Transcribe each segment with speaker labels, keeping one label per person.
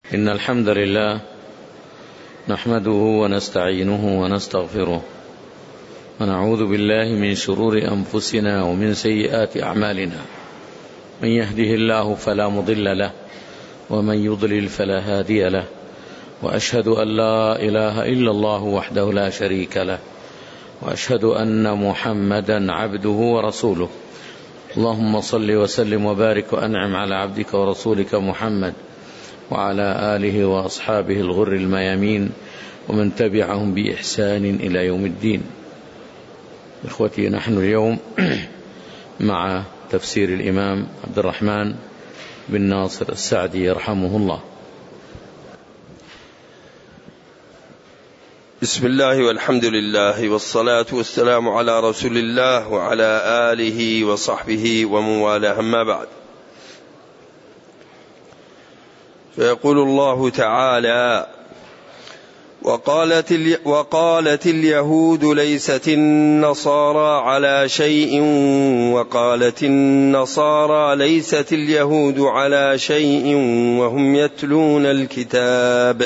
Speaker 1: إن الحمد لله نحمده ونستعينه ونستغفره ونعوذ بالله من شرور أنفسنا ومن سيئات أعمالنا. من يهده الله فلا مضل له ومن يضلل فلا هادي له، وأشهد أن لا إله إلا الله وحده لا شريك له، وأشهد أن محمدا عبده ورسوله. اللهم صل وسلم وبارك وأنعم على عبدك ورسولك محمد وعلى آله وأصحابه الغر الميامين ومن تبعهم بإحسان إلى يوم الدين. إخوتي، نحن اليوم مع تفسير الإمام عبد الرحمن بن ناصر السعدي يرحمه الله.
Speaker 2: بسم الله والحمد لله والصلاة والسلام على رسول الله وعلى آله وصحبه ومن والاه، أما بعد. فيقول الله تعالى: وقالت اليهود ليست النصارى على شيء وقالت النصارى ليست اليهود على شيء وهم يتلون الكتاب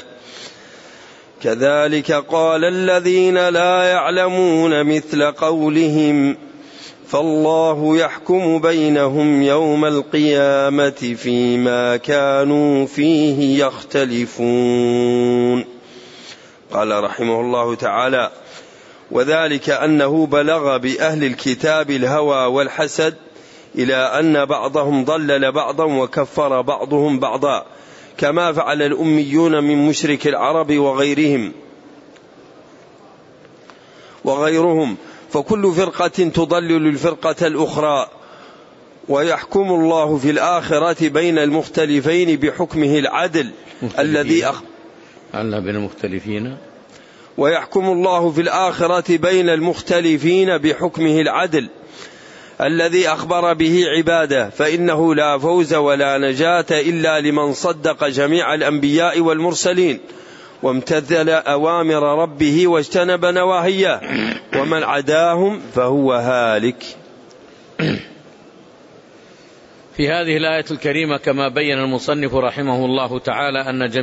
Speaker 2: كذلك قال الذين لا يعلمون مثل قولهم فالله يحكم بينهم يوم القيامة فيما كانوا فيه يختلفون. قال رحمه الله تعالى: وذلك أنه بلغ بأهل الكتاب الهوى والحسد إلى أن بعضهم ضلل بعضا وكفر بعضهم بعضا، كما فعل الأميون من مشرك العرب وغيرهم، فكل فرقة تضلل الفرقة الأخرى. ويحكم الله في الآخرة بين المختلفين بحكمه العدل ويحكم الله في الآخرة بين المختلفين بحكمه العدل الذي أخبر به عباده، فإنه لا فوز ولا نجاة إلا لمن صدق جميع الأنبياء والمرسلين وامتثل أوامر ربه واجتنب نواهيه، ومن عداهم فهو هالك.
Speaker 1: في هذه الآية الكريمة كما بين المصنف رحمه الله تعالى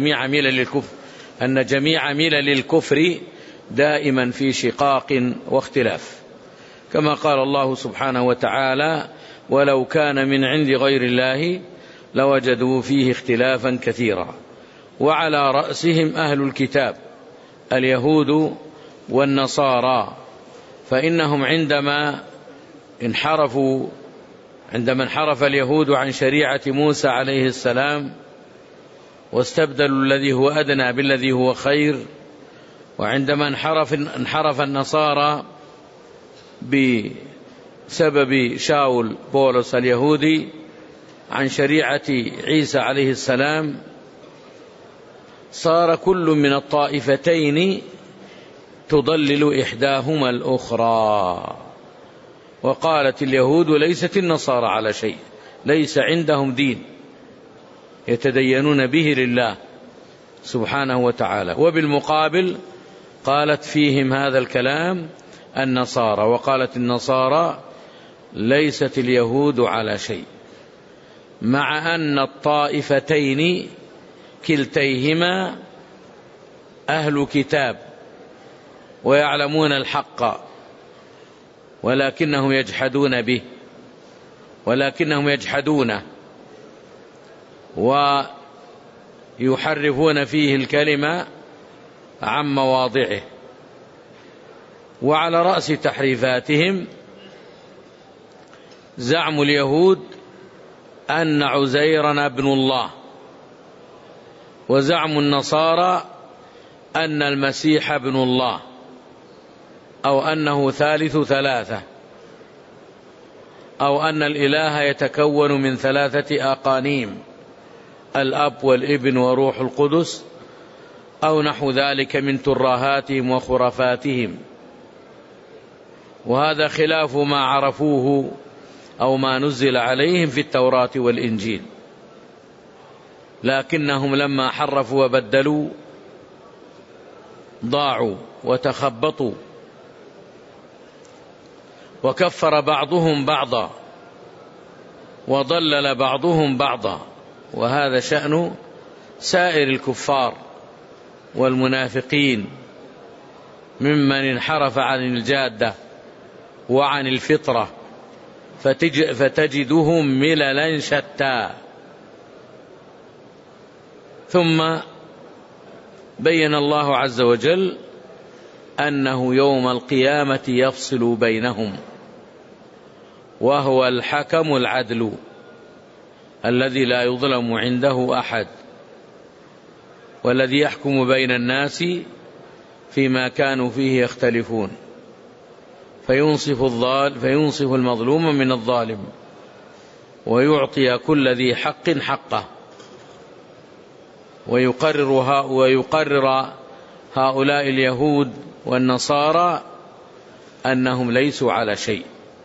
Speaker 1: أن جميع ملل الكفر دائما في شقاق واختلاف، كما قال الله سبحانه وتعالى: ولو كان من عند غير الله لوجدوا فيه اختلافا كثيرا. وعلى رأسهم أهل الكتاب اليهود والنصارى، فإنهم عندما انحرف اليهود عن شريعة موسى عليه السلام واستبدلوا الذي هو أدنى بالذي هو خير، وعندما انحرف النصارى بسبب شاول بولس اليهودي عن شريعة عيسى عليه السلام، صار كل من الطائفتين تضلل إحداهما الأخرى. وقالت اليهود ليست النصارى على شيء، ليس عندهم دين يتدينون به لله سبحانه وتعالى. وبالمقابل قالت فيهم هذا الكلام النصارى، وقالت النصارى ليست اليهود على شيء، مع أن الطائفتين كلتيهما أهل كتاب ويعلمون الحق ولكنهم يجحدونه ويحرفون فيه الكلمة عن مواضعه. وعلى رأس تحريفاتهم زعم اليهود أن عزيرا ابن الله، وزعم النصارى أن المسيح ابن الله، أو أنه ثالث ثلاثة، أو أن الإله يتكون من 3 أقانيم، الأب والابن وروح القدس، أو نحو ذلك من ترهاتهم وخرافاتهم. وهذا خلاف ما عرفوه أو ما نزل عليهم في التوراة والإنجيل، لكنهم لما حرفوا وبدلوا ضاعوا وتخبطوا، وكفر بعضهم بعضا وضلل بعضهم بعضا. وهذا شأن سائر الكفار والمنافقين ممن انحرف عن الجادة وعن الفطرة، فتجدهم مللا شتى. ثم بين الله عز وجل أنه يوم القيامة يفصل بينهم، وهو الحكم العدل الذي لا يظلم عنده أحد، والذي يحكم بين الناس فيما كانوا فيه يختلفون، فينصف المظلوم من الظالم، ويعطي كل ذي حق حقه، ويقرر هؤلاء اليهود والنصارى أنهم ليسوا على شيء،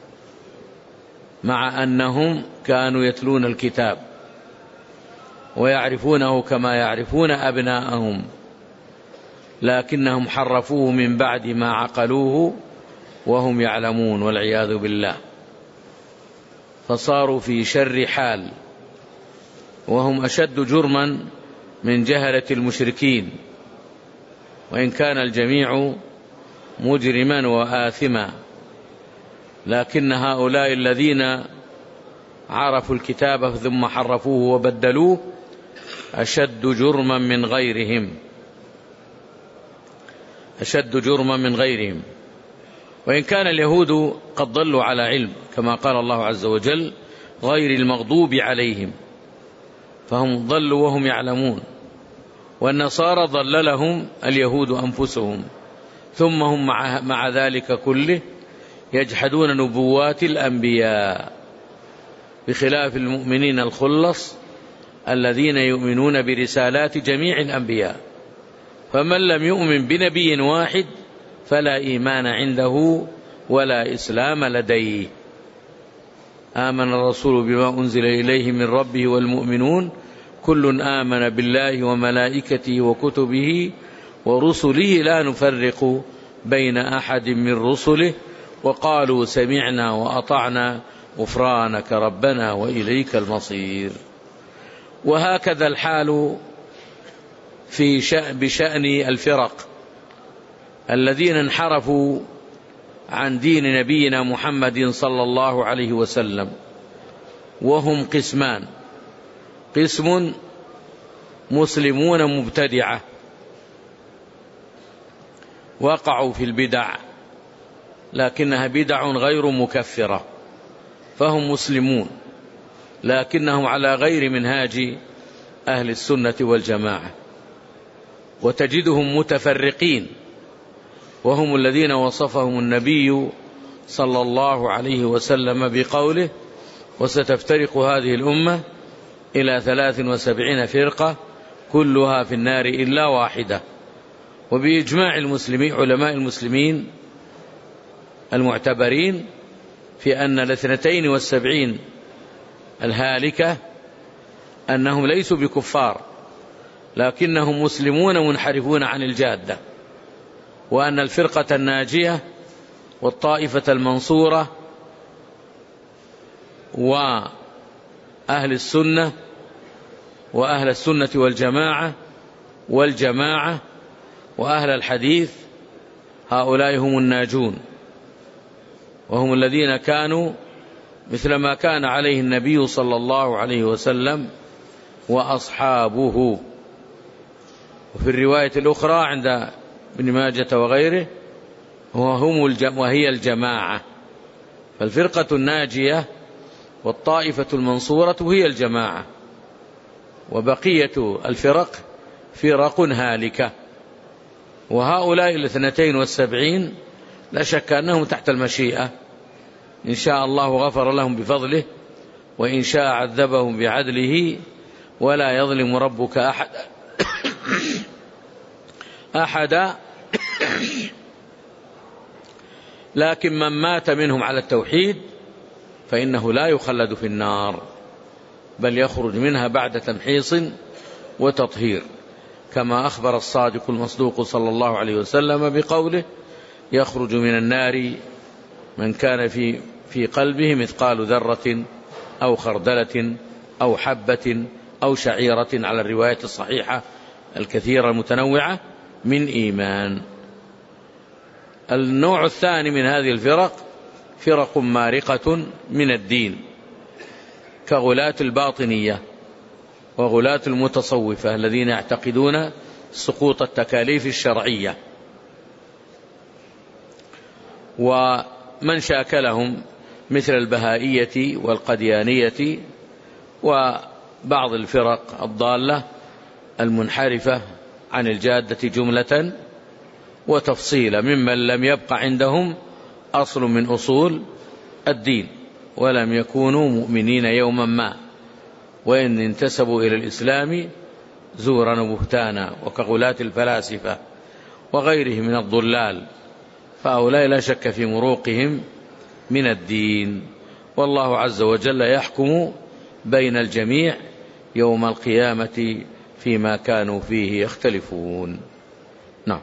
Speaker 1: مع أنهم كانوا يتلون الكتاب ويعرفونه كما يعرفون أبناءهم، لكنهم حرفوه من بعد ما عقلوه وهم يعلمون، والعياذ بالله، فصاروا في شر حال، وهم أشد جرما من جهلة المشركين، وإن كان الجميع مجرما وآثما، لكن هؤلاء الذين عرفوا الكتاب ثم حرفوه وبدلوه أشد جرما من غيرهم. وإن كان اليهود قد ضلوا على علم، كما قال الله عز وجل غير المغضوب عليهم، فهم ضلوا وهم يعلمون، والنصارى ضللهم اليهود أنفسهم، ثم هم مع ذلك كله يجحدون نبوات الأنبياء، بخلاف المؤمنين الخلص الذين يؤمنون برسالات جميع الأنبياء. فمن لم يؤمن بنبي واحد فلا إيمان عنده ولا إسلام لديه. آمن الرسول بما أنزل إليه من ربه والمؤمنون كل آمن بالله وملائكته وكتبه ورسله لا نفرق بين أحد من رسله وقالوا سمعنا وأطعنا غفرانك ربنا وإليك المصير. وهكذا الحال بشأن الفرق الذين انحرفوا عن دين نبينا محمد صلى الله عليه وسلم، وهم قسمان: قسم مسلمون مبتدعة وقعوا في البدع لكنها بدع غير مكفرة، فهم مسلمون لكنهم على غير منهاج أهل السنة والجماعة، وتجدهم متفرقين، وهم الذين وصفهم النبي صلى الله عليه وسلم بقوله: وستفترق هذه الأمة إلى 73 فرقة كلها في النار إلا واحدة. وبإجماع المسلمين علماء المسلمين المعتبرين في أن 72 الهالكة أنهم ليسوا بكفار لكنهم مسلمون منحرفون عن الجادة، وأن الفرقة الناجية والطائفة المنصورة وأهل السنة وأهل السنة والجماعة وأهل الحديث هؤلاء هم الناجون، وهم الذين كانوا مثل ما كان عليه النبي صلى الله عليه وسلم وأصحابه. وفي الرواية الأخرى عند ابن ماجة وغيره: وهي الجماعة. فالفرقة الناجية والطائفة المنصورة هي الجماعة، وبقية الفرق فرق هالكة. وهؤلاء 72 لا شك أنهم تحت المشيئة، إن شاء الله غفر لهم بفضله، وإن شاء عذبهم بعدله، ولا يظلم ربك أحدا. لكن من مات منهم على التوحيد فإنه لا يخلد في النار، بل يخرج منها بعد تمحيص وتطهير، كما أخبر الصادق المصدوق صلى الله عليه وسلم بقوله: يخرج من النار من كان في قلبه مثقال ذرة أو خردلة أو حبة أو شعيرة على الرواية الصحيحة الكثيرة المتنوعة من إيمان. النوع الثاني من هذه الفرق فرق مارقة من الدين كغلاة الباطنية وغلاة المتصوفة الذين يعتقدون سقوط التكاليف الشرعية، ومن شاكلهم مثل البهائية والقديانية وبعض الفرق الضالة المنحرفة عن الجادة جملة وتفصيلا، ممن لم يبق عندهم أصل من أصول الدين ولم يكونوا مؤمنين يوما ما، وإن انتسبوا إلى الإسلام زورا وبهتانا، وكغلاة الفلاسفة وغيرهم من الضلال، فهؤلاء لا شك في مروقهم من الدين. والله عز وجل يحكم بين الجميع يوم القيامة فيما كانوا فيه يختلفون. نعم.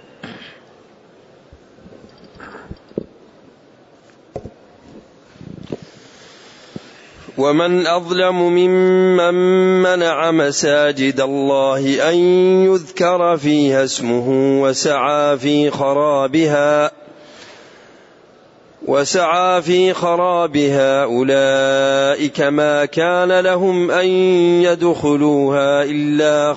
Speaker 2: ومن أظلم ممن منع مساجد الله أن يذكر فيها اسمه وسعى في خرابها أولئك ما كان لهم أن يدخلوها إلا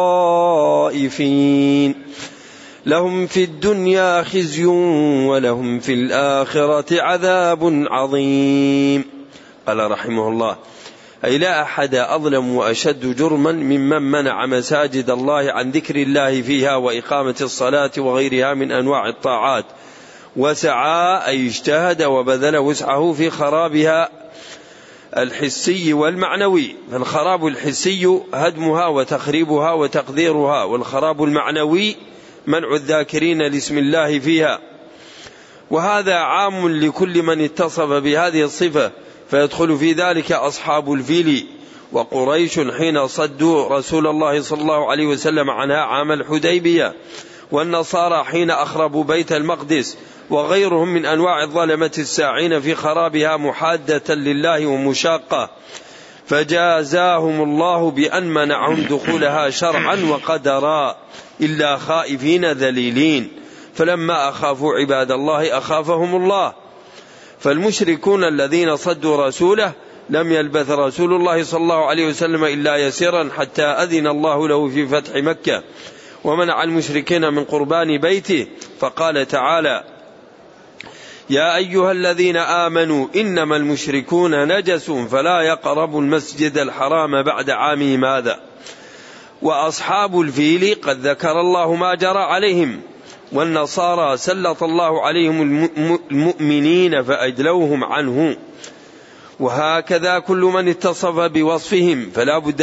Speaker 2: خائفين، لهم في الدنيا خزي ولهم في الآخرة عذاب عظيم. قال رحمه الله: أي لا أحد أظلم وأشد جرما ممن منع مساجد الله عن ذكر الله فيها وإقامة الصلاة وغيرها من أنواع الطاعات، وسعى أي اجتهد وبذل وسعه في خرابها الحسي والمعنوي. فالخراب الحسي هدمها وتخريبها وتقديرها، والخراب المعنوي منع الذاكرين لاسم الله فيها. وهذا عام لكل من اتصف بهذه الصفة، فيدخل في ذلك أصحاب الفيل وقريش حين صدوا رسول الله صلى الله عليه وسلم عنها عام الحديبية، والنصارى حين أخربوا بيت المقدس، وغيرهم من أنواع الظلمة الساعين في خرابها محادة لله ومشاقة، فجازاهم الله بأن منعهم دخولها شرعا وقدرا إلا خائفين ذليلين، فلما أخافوا عباد الله أخافهم الله. فالمشركون الذين صدوا رسوله لم يلبث رسول الله صلى الله عليه وسلم إلا يسيرا حتى أذن الله له في فتح مكة ومنع المشركين من قربان بيته، فقال تعالى: يا أيها الذين آمنوا إنما المشركون نجس فلا يقربوا المسجد الحرام بعد عامهم هذا. وأصحاب الفيل قد ذكر الله ما جرى عليهم، والنصارى سلط الله عليهم المؤمنين فأجلوهم عنه. وهكذا كل من اتصف بوصفهم فلا بد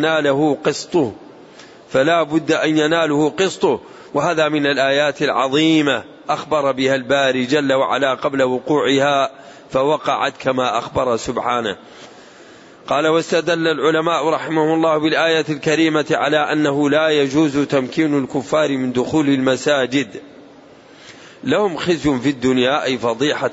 Speaker 2: أن يناله قسطه. وهذا من الآيات العظيمة أخبر بها الباري جل وعلا قبل وقوعها، فوقعت كما أخبر سبحانه. قال: واستدل العلماء رحمهم الله بالآية الكريمة على أنه لا يجوز تمكين الكفار من دخول المساجد، لهم خزي في الدنيا أي فضيحة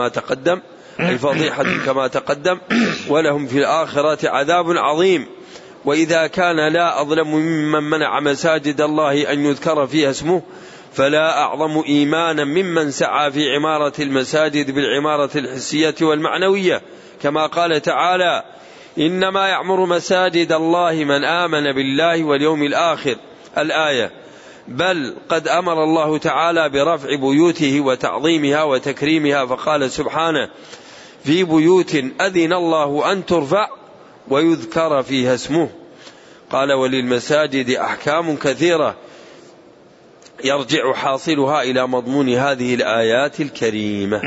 Speaker 2: كما تقدم، ولهم في الآخرة عذاب عظيم. وإذا كان لا أظلم ممن منع مساجد الله أن يذكر فيها اسمه، فلا أعظم إيمانا ممن سعى في عمارة المساجد بالعمارة الحسية والمعنوية، كما قال تعالى: إنما يعمر مساجد الله من آمن بالله واليوم الآخر، الآية. بل قد أمر الله تعالى برفع بيوته وتعظيمها وتكريمها، فقال سبحانه: في بيوت أذن الله أن ترفع ويذكر فيها اسمه. قال: وللمساجد أحكام كثيرة يرجع حاصلها إلى مضمون هذه الآيات الكريمة.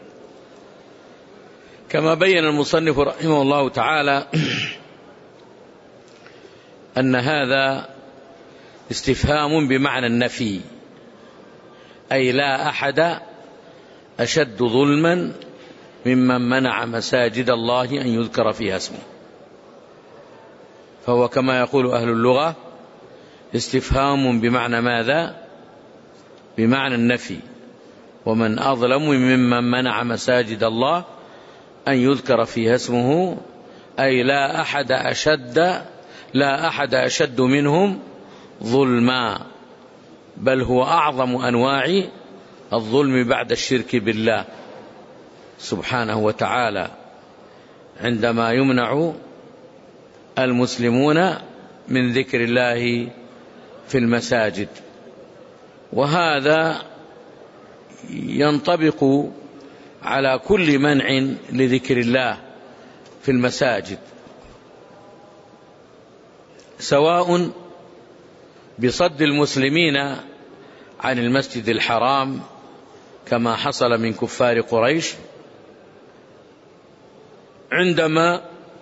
Speaker 1: كما بين المصنف رحمه الله تعالى أن هذا استفهام بمعنى النفي، أي لا أحد أشد ظلما ممن منع مساجد الله أن يذكر فيها اسمه. فهو كما يقول أهل اللغة استفهام بمعنى ماذا؟ بمعنى النفي. ومن أظلم ممن منع مساجد الله أن يذكر فيها اسمه، أي لا أحد أشد لا أحد أشد منهم ظلما، بل هو أعظم أنواع الظلم بعد الشرك بالله سبحانه وتعالى، عندما يمنع المسلمون من ذكر الله في المساجد. وهذا ينطبق على كل منع لذكر الله في المساجد، سواء بصد المسلمين عن المسجد الحرام كما حصل من كفار قريش عندما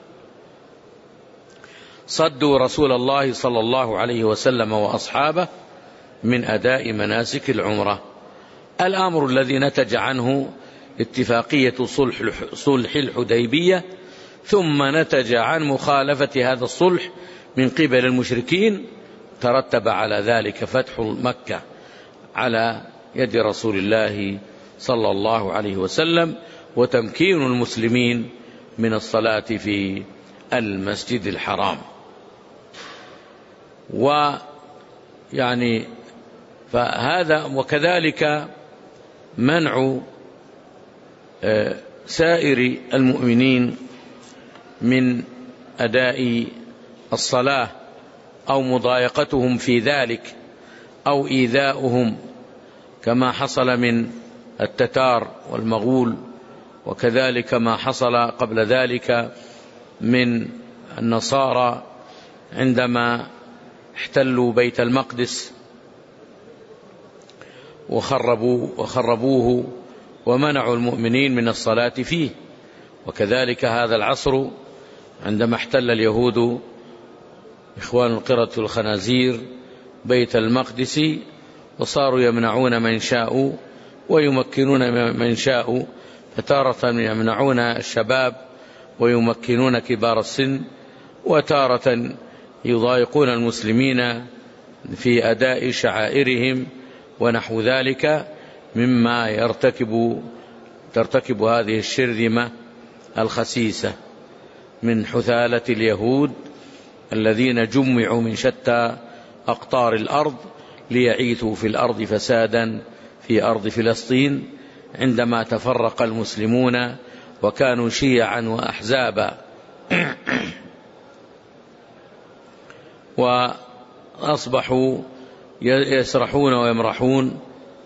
Speaker 1: صدوا رسول الله صلى الله عليه وسلم وأصحابه من أداء مناسك العمرة، الأمر الذي نتج عنه اتفاقية صلح الحديبية، ثم نتج عن مخالفة هذا الصلح من قبل المشركين، ترتب على ذلك فتح مكة على يد رسول الله صلى الله عليه وسلم، وتمكين المسلمين من الصلاة في المسجد الحرام. فهذا وكذلك منع سائر المؤمنين من أداء الصلاة أو مضايقتهم في ذلك أو إيذاؤهم، كما حصل من التتار والمغول، وكذلك ما حصل قبل ذلك من النصارى عندما احتلوا بيت المقدس وخربوه ومنعوا المؤمنين من الصلاة فيه. وكذلك هذا العصر عندما احتل اليهود إخوان القردة والخنازير بيت المقدس، وصاروا يمنعون من شاءوا ويمكنون من شاءوا، فتارة يمنعون الشباب ويمكنون كبار السن، وتارة يضايقون المسلمين في أداء شعائرهم ونحو ذلك، مما ترتكب هذه الشرذمة الخسيسة من حثالة اليهود الذين جمعوا من شتى أقطار الأرض ليعيثوا في الأرض فسادا في أرض فلسطين، عندما تفرق المسلمون وكانوا شيعا وأحزابا وأصبحوا يسرحون ويمرحون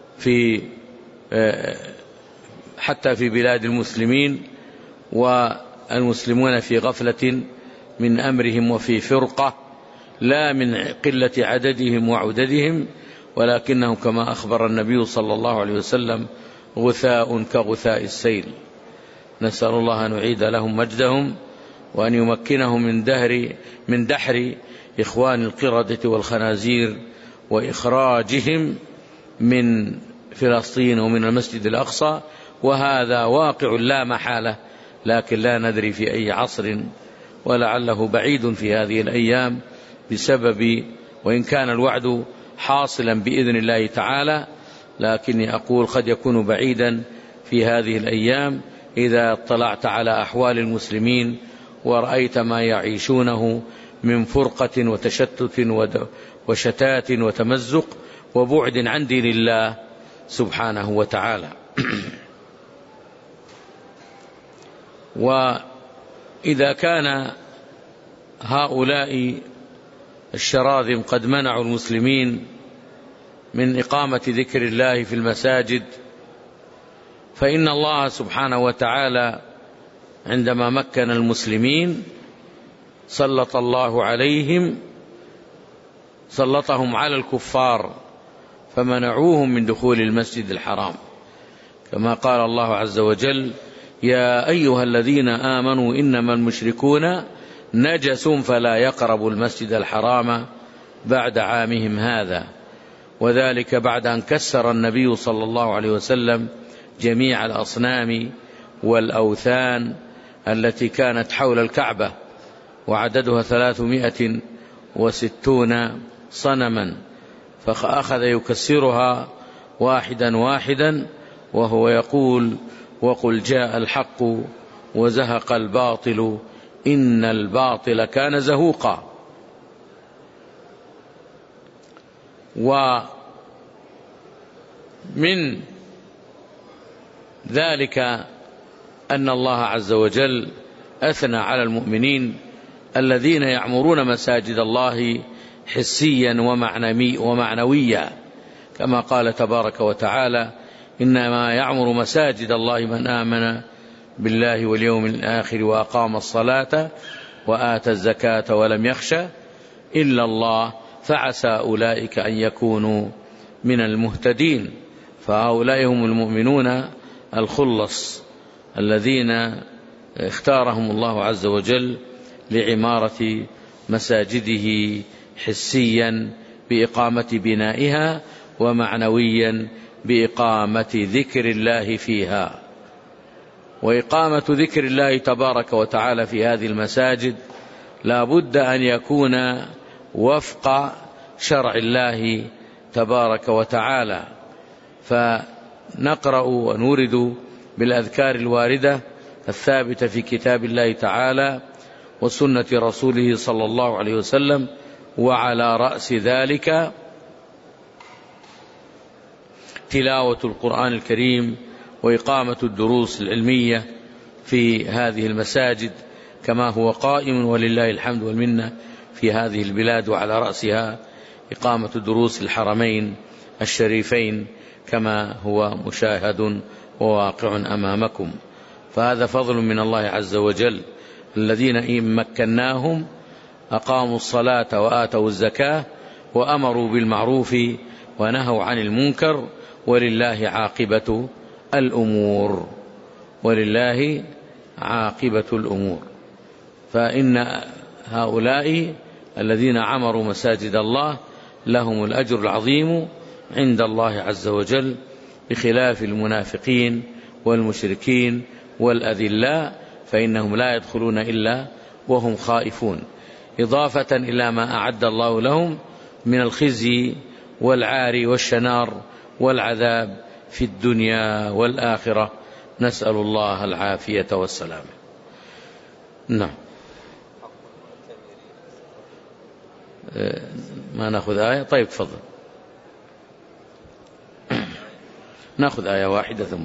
Speaker 1: حتى في بلاد المسلمين، والمسلمون في غفلة من أمرهم وفي فرقة، لا من قلة عددهم وعددهم، ولكنهم كما أخبر النبي صلى الله عليه وسلم غثاء كغثاء السيل. نسأل الله أن يعيد لهم مجدهم وأن يمكنهم من دحر إخوان القردة والخنازير وإخراجهم من فلسطين ومن المسجد الأقصى. وهذا واقع لا محالة، لكن لا ندري في أي عصر، ولعله بعيد في هذه الأيام، بسبب وإن كان الوعد حاصلا بإذن الله تعالى، لكني أقول قد يكون بعيدا في هذه الأيام إذا اطلعت على أحوال المسلمين ورأيت ما يعيشونه من فرقة وتشتت وشتات وتمزق وبعد عن دين الله سبحانه وتعالى. وإذا كان هؤلاء الشراذم قد منعوا المسلمين من إقامة ذكر الله في المساجد، فإن الله سبحانه وتعالى عندما مكن المسلمين سلط الله سلطهم على الكفار فمنعوهم من دخول المسجد الحرام، كما قال الله عز وجل: يا أيها الذين آمنوا إنما المشركون نجس فلا يقربوا المسجد الحرام بعد عامهم هذا. وذلك بعد أن كسر النبي صلى الله عليه وسلم جميع الأصنام والأوثان التي كانت حول الكعبة، وعددها 360 صنما، فأخذ يكسرها واحدا واحدا وهو يقول: وقل جاء الحق وزهق الباطل إن الباطل كان زهوقا. ومن ذلك أن الله عز وجل أثنى على المؤمنين الذين يعمرون مساجد الله حسيا ومعنويا، كما قال تبارك وتعالى: إنما يعمر مساجد الله من آمن بالله واليوم الآخر وأقام الصلاة وآتى الزكاة ولم يخش إلا الله فعسى أولئك أن يكونوا من المهتدين. فهؤلاء هم المؤمنون الخلص الذين اختارهم الله عز وجل لعمارة مساجده حسيا بإقامة بنائها، ومعنويا بإقامة ذكر الله فيها. وإقامة ذكر الله تبارك وتعالى في هذه المساجد لا بد أن يكون وفق شرع الله تبارك وتعالى، فنقرأ ونورد بالأذكار الواردة الثابتة في كتاب الله تعالى وسنة رسوله صلى الله عليه وسلم، وعلى رأس ذلك تلاوة القرآن الكريم وإقامة الدروس العلمية في هذه المساجد كما هو قائم ولله الحمد والمنة في هذه البلاد، وعلى رأسها إقامة دروس الحرمين الشريفين كما هو مشاهد وواقع أمامكم. فهذا فضل من الله عز وجل. الذين إن مكناهم أقاموا الصلاة وآتوا الزكاة وأمروا بالمعروف ونهوا عن المنكر ولله عاقبة الأمور. ولله عاقبة الأمور. فإن هؤلاء الذين عمروا مساجد الله لهم الأجر العظيم عند الله عز وجل، بخلاف المنافقين والمشركين والأذلاء، فإنهم لا يدخلون إلا وهم خائفون، إضافة إلى ما أعد الله لهم من الخزي والعار والشنار والعذاب في الدنيا والآخرة. نسأل الله العافية والسلامة. نعم. ما نأخذ آية؟ طيب تفضل. نأخذ آية واحدة ثم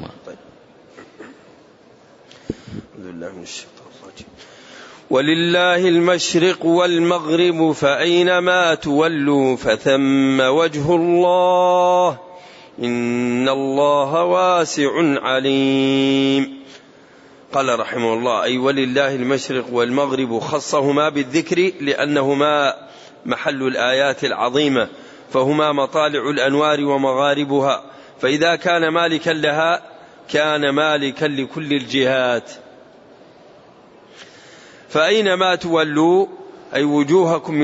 Speaker 2: ولله المشرق والمغرب فأينما تولوا فثم وجه الله إن الله واسع عليم. قال رحمه الله: أي ولله المشرق والمغرب، خصهما بالذكر لأنهما محل الآيات العظيمة، فهما مطالع الأنوار ومغاربها، فإذا كان مالكا لها كان مالكا لكل الجهات. فأينما تولوا أي وجوهكم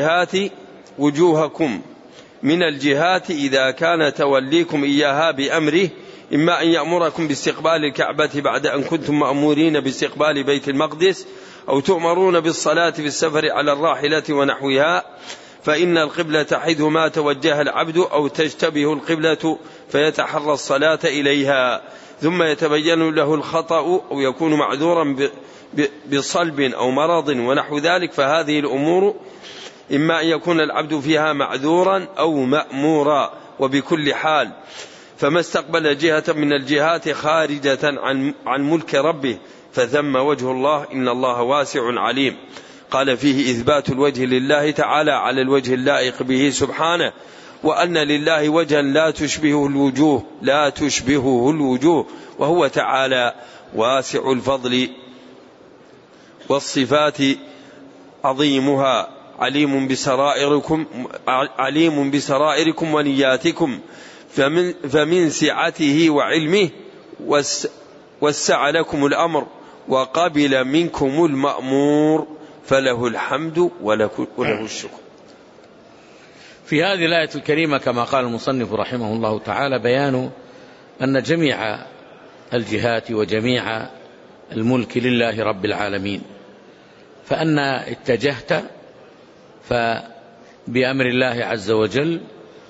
Speaker 2: من الجهات إذا كان توليكم إياها بأمره، إما أن يأمركم باستقبال الكعبة بعد أن كنتم مأمورين باستقبال بيت المقدس، أو تؤمرون بالصلاة في السفر على الراحلة ونحوها، فإن القبلة حيثما توجه العبد أو تشتبه القبلة فيتحرى الصلاة إليها، ثم يتبين له الخطأ أو يكون معذورا بصلب أو مرض ونحو ذلك، فهذه الأمور إما أن يكون العبد فيها معذورا أو مأمورا، وبكل حال فما استقبل جهة من الجهات خارجة عن ملك ربه فثم وجه الله إن الله واسع عليم. قال فيه إثبات الوجه لله تعالى على الوجه اللائق به سبحانه، وأن لله وجها لا تشبهه الوجوه، وهو تعالى واسع الفضل والصفات عظيمها، عليم بسرائركم ونياتكم، فمن سعته وعلمه وسع لكم الأمر وقبل منكم المأمور، فله الحمد وله الشكر.
Speaker 1: في هذه الآية الكريمة كما قال المصنف رحمه الله تعالى بيان أن جميع الجهات وجميع الملك لله رب العالمين، فأن اتجهت فبأمر الله عز وجل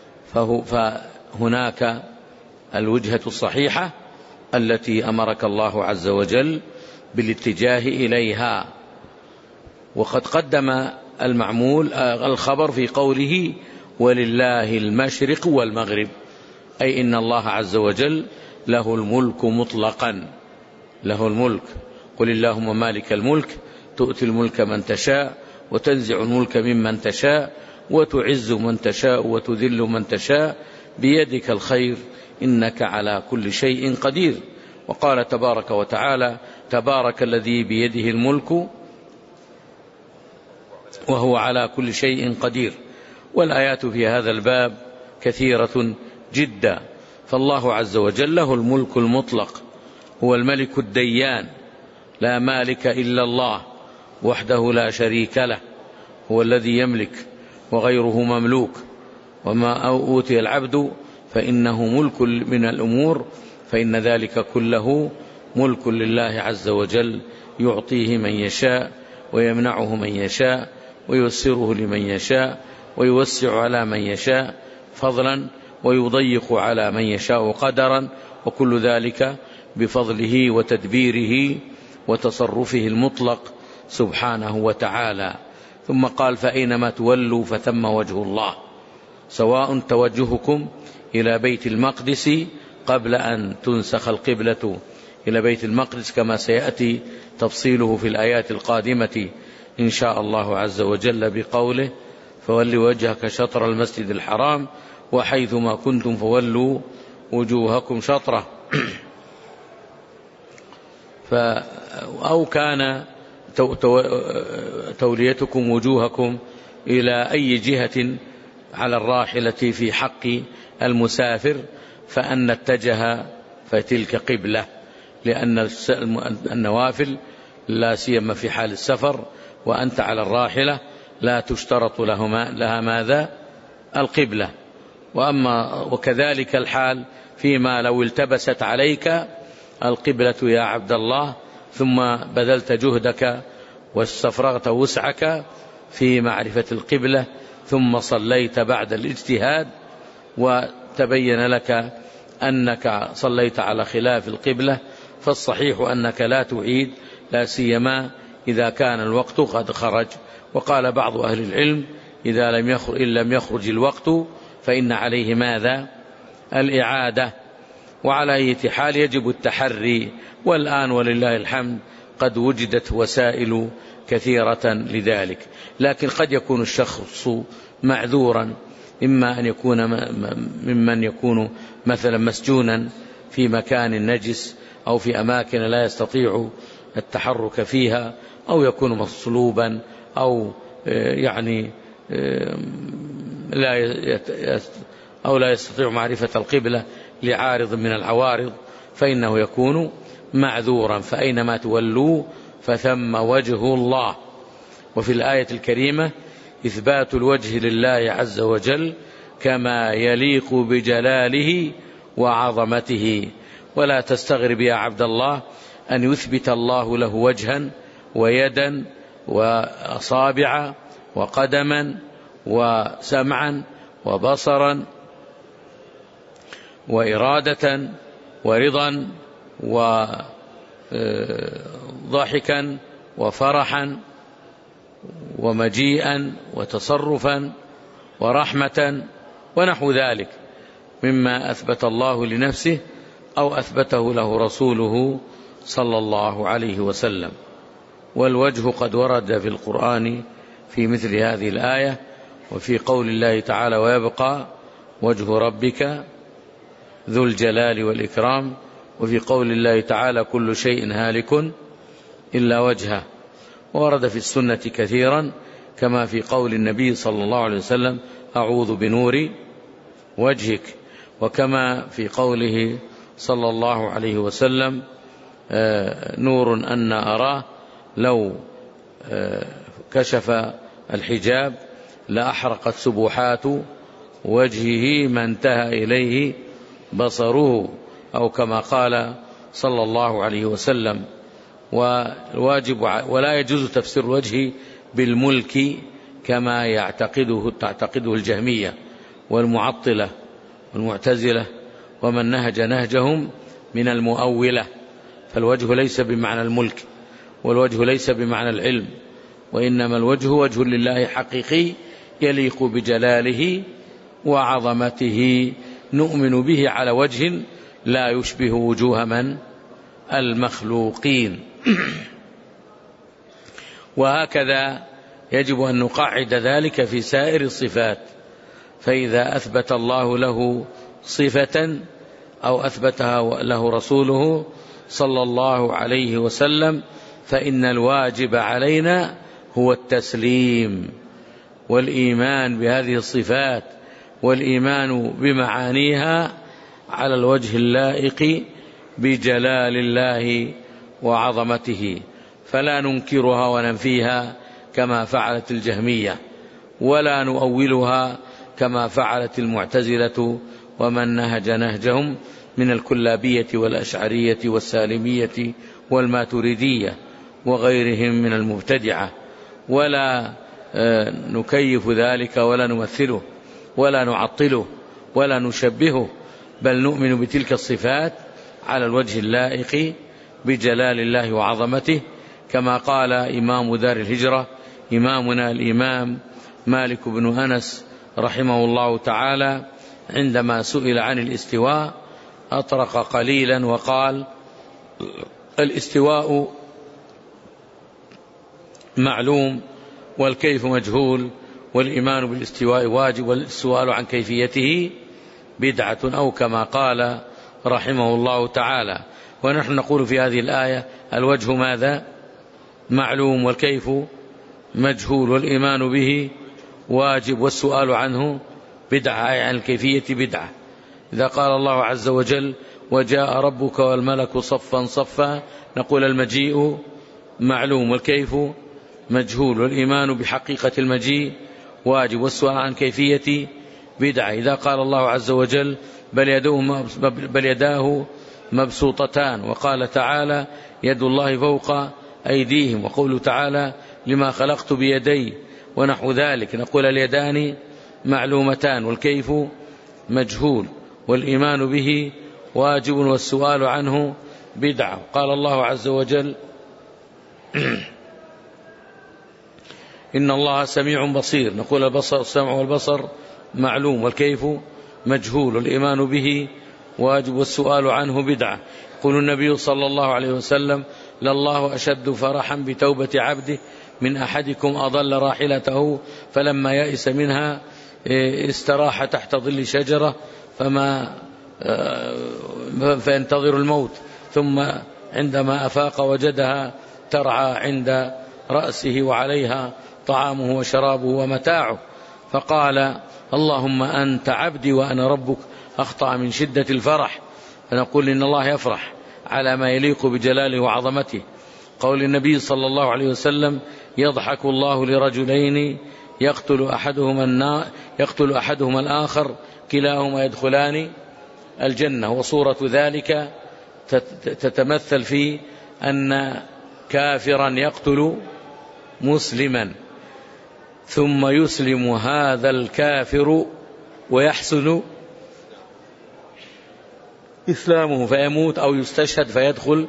Speaker 1: فهناك الوجهة الصحيحة التي أمرك الله عز وجل بالاتجاه إليها. وقد قدم المعمول الخبر في قوله ولله المشرق والمغرب، أي إن الله عز وجل له الملك مطلقا، له الملك. قل اللهم مالك الملك تؤتي الملك من تشاء وتنزع الملك ممن تشاء وتعز من تشاء وتذل من تشاء بيدك الخير إنك على كل شيء قدير. وقال تبارك وتعالى: تبارك الذي بيده الملك وهو على كل شيء قدير. والآيات في هذا الباب كثيرة جدا. فالله عز وجل له الملك المطلق، هو الملك الديان، لا مالك إلا الله وحده لا شريك له، هو الذي يملك وغيره مملوك. وما أوتي العبد فإنه ملك من الأمور، فإن ذلك كله ملك لله عز وجل، يعطيه من يشاء ويمنعه من يشاء وييسره لمن يشاء ويوسع على من يشاء فضلا ويضيق على من يشاء قدرا، وكل ذلك بفضله وتدبيره وتصرفه المطلق سبحانه وتعالى. ثم قال: فأينما تولوا فثم وجه الله، سواء توجهكم إلى بيت المقدس قبل أن تنسخ القبلة إلى بيت المقدس كما سيأتي تفصيله في الآيات القادمة إن شاء الله عز وجل بقوله: فول وجهك شطر المسجد الحرام وحيثما كنتم فولوا وجوهكم شطره. أو كان توليتكم وجوهكم إلى أي جهة على الراحلة في حق المسافر فأن نتجه فتلك قبلة، لأن النوافل لا سيما في حال السفر وأنت على الراحلة لا تشترط لها ماذا؟ القبلة. وكذلك الحال فيما لو التبست عليك القبلة يا عبد الله ثم بذلت جهدك واستفرغت وسعك في معرفة القبلة ثم صليت بعد الاجتهاد وتبين لك أنك صليت على خلاف القبلة، فالصحيح أنك لا تعيد، لا سيما إذا كان الوقت قد خرج. وقال بعض أهل العلم: إن لم يخرج الوقت فإن عليه ماذا؟ الإعادة. وعلى أي حال يجب التحري، والآن ولله الحمد قد وجدت وسائل كثيرة لذلك. لكن قد يكون الشخص معذورا، إما أن يكون ممن يكون مثلا مسجونا في مكان نجس أو في أماكن لا يستطيع التحرك فيها، أو يكون مصلوبا، أو لا يستطيع معرفة القبلة لعارض من العوارض، فإنه يكون معذورا. فأينما تولوا فثم وجه الله. وفي الآية الكريمة إثبات الوجه لله عز وجل كما يليق بجلاله وعظمته. ولا تستغرب يا عبد الله أن يثبت الله له وجها ويدا وأصابع وقدما وسمعا وبصرا وإرادة ورضا وضحكا وفرحا ومجيئا وتصرفا ورحمة ونحو ذلك مما أثبت الله لنفسه أو أثبته له رسوله صلى الله عليه وسلم. والوجه قد ورد في القرآن في مثل هذه الآية، وفي قول الله تعالى: ويبقى وجه ربك ذو الجلال والإكرام، وفي قول الله تعالى: كل شيء هالك إلا وجهه. ورد في السنة كثيرا كما في قول النبي صلى الله عليه وسلم: أعوذ بنور وجهك، وكما في قوله صلى الله عليه وسلم: نور أن أراه لو كشف الحجاب لأحرقت سبحات وجهه ما انتهى إليه بصره، أو كما قال صلى الله عليه وسلم. ولا يجوز تفسير الوجه بالملك كما تعتقده الجهمية والمعطلة والمعتزلة ومن نهج نهجهم من المؤولة. فالوجه ليس بمعنى الملك، والوجه ليس بمعنى العلم، وإنما الوجه وجه لله حقيقي يليق بجلاله وعظمته نؤمن به على وجه لا يشبه وجوه من المخلوقين. وهكذا يجب أن نقعد ذلك في سائر الصفات. فإذا أثبت الله له صفة أو أثبتها له رسوله صلى الله عليه وسلم فإن الواجب علينا هو التسليم والإيمان بهذه الصفات والإيمان بمعانيها على الوجه اللائق بجلال الله وعظمته، فلا ننكرها وننفيها كما فعلت الجهمية، ولا نؤولها كما فعلت المعتزلة ومن نهج نهجهم من الكلابية والأشعرية والسالمية والماتريدية وغيرهم من المبتدعة. ولا نكيف ذلك ولا نمثله ولا نعطله ولا نشبهه، بل نؤمن بتلك الصفات على الوجه اللائق بجلال الله وعظمته، كما قال إمام دار الهجرة إمامنا الإمام مالك بن أنس رحمه الله تعالى عندما سئل عن الاستواء أطرق قليلا وقال: الاستواء معلوم والكيف مجهول، والإيمان بالاستواء واجب، والسؤال عن كيفيته بدعة، أو كما قال رحمه الله تعالى. ونحن نقول في هذه الآية: الوجه ماذا؟ معلوم، والكيف مجهول، والإيمان به واجب، والسؤال عنه بدعة، أي عن الكيفية بدعة. إذا قال الله عز وجل: وجاء ربك والملك صفا صفا، نقول المجيء معلوم والكيف مجهول، والإيمان بحقيقة المجيء واجب، والسؤال عن كيفية بدعة. إذا قال الله عز وجل: بل يداه مبسوطتان، وقال تعالى: يد الله فوق أيديهم، وقوله تعالى: لما خلقت بيدي، ونحو ذلك، نقول اليدان معلومتان والكيف مجهول، والإيمان به واجب، والسؤال عنه بدعة. قال الله عز وجل: إن الله سميع بصير، نقول السمع والبصر معلوم والكيف مجهول، والإيمان به واجب، والسؤال عنه بدعة. يقول النبي صلى الله عليه وسلم: لله أشد فرحا بتوبة عبده من أحدكم أضل راحلته فلما يئس منها استراح تحت ظل شجرة فينتظر الموت، ثم عندما أفاق وجدها ترعى عند رأسه وعليها طعامه وشرابه ومتاعه، فقال: اللهم أنت عبدي وأنا ربك، أخطأ من شدة الفرح. فنقول إن الله يفرح على ما يليق بجلاله وعظمته. قول النبي صلى الله عليه وسلم: يضحك الله لرجلين يقتل أحدهما الآخر كلاهما يدخلان الجنة. وصورة ذلك تتمثل في أن كافرا يقتل مسلما ثم يسلم هذا الكافر ويحسن إسلامه فيموت أو يستشهد فيدخل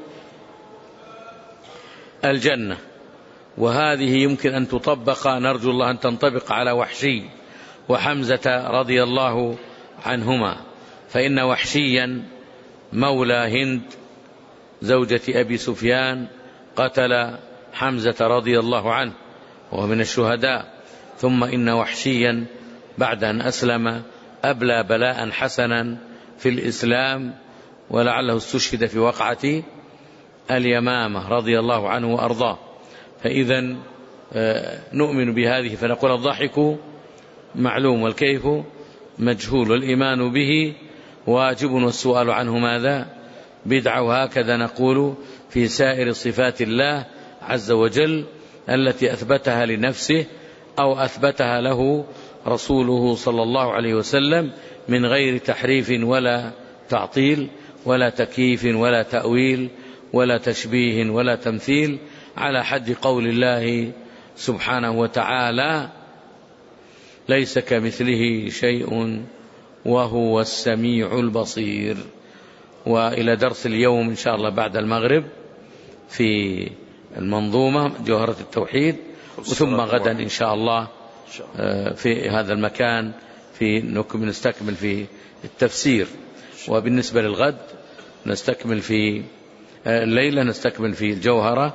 Speaker 1: الجنة. وهذه يمكن أن تطبق، نرجو الله أن تنطبق على وحشي وحمزة رضي الله عنهما، فإن وحشيا مولى هند زوجة أبي سفيان قتل حمزة رضي الله عنه وهو من الشهداء، ثم إن وحشيا بعد أن أسلم أبلى بلاء حسنا في الإسلام، ولعله استشهد في وقعة اليمامة رضي الله عنه وأرضاه. فإذا نؤمن بهذه، فنقول الضحك معلوم والكيف مجهول، والإيمان به واجب، والسؤال عنه ماذا؟ بدعة. وهكذا نقول في سائر صفات الله عز وجل التي أثبتها لنفسه أو أثبتها له رسوله صلى الله عليه وسلم من غير تحريف ولا تعطيل ولا تكييف ولا تأويل ولا تشبيه ولا تمثيل، على حد قول الله سبحانه وتعالى: ليس كمثله شيء وهو السميع البصير. وإلى درس اليوم إن شاء الله بعد المغرب في المنظومة جوهرة التوحيد، وثم غدا إن شاء الله في هذا المكان نستكمل في التفسير. وبالنسبة للغد نستكمل في الليلة نستكمل في الجوهرة،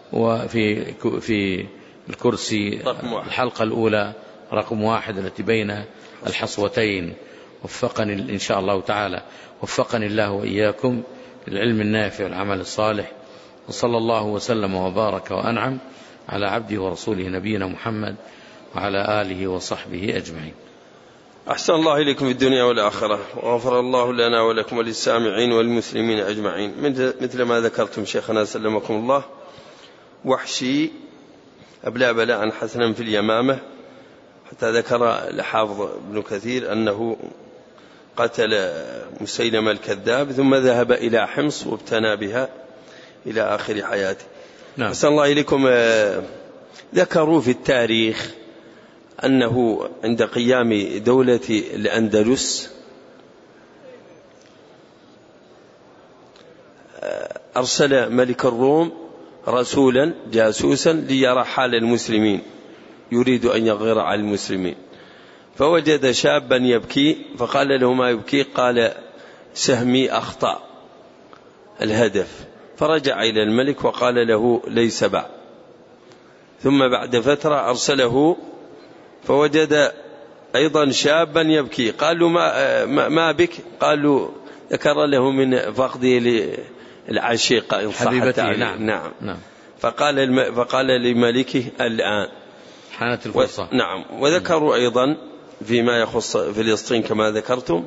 Speaker 1: وفي الكرسي الحلقة الأولى رقم 1 التي بين الحصوتين. وفقني إن شاء الله تعالى، وفقني الله وإياكم للعلم النافع والعمل الصالح. وصلى الله وسلم وبارك وأنعم على عبده ورسوله نبينا محمد وعلى آله وصحبه أجمعين.
Speaker 2: أحسن الله إليكم في الدنيا والآخرة، وغفر الله لنا ولكم وللسامعين والمسلمين أجمعين. مثل ما ذكرتم شيخنا سلمكم الله، وحشي أبلى بلاء حسنا في اليمامة، حتى ذكر الحافظ ابن كثير أنه قتل مسيلمة الكذاب ثم ذهب إلى حمص وابتنى بها إلى آخر حياته.
Speaker 1: نعم.
Speaker 2: أحسن الله إليكم. ذكروا في التاريخ أنه عند قيام دولة الأندلس أرسل ملك الروم رسولا جاسوسا ليرى حال المسلمين، يريد أن يغير على المسلمين، فوجد شابا يبكي فقال له: ما يبكي؟ قال: سهمي أخطأ الهدف. فرجع إلى الملك وقال له: ليس بعد. ثم بعد فترة أرسله فوجد أيضا شابا يبكي، قالوا: ما بك؟ قالوا: ذكر له من فقده العشيقة إن صح التعبير. نعم. فقال لملكه: الآن
Speaker 1: حانت الفرصة.
Speaker 2: نعم. وذكروا أيضا فيما يخص فلسطين كما ذكرتم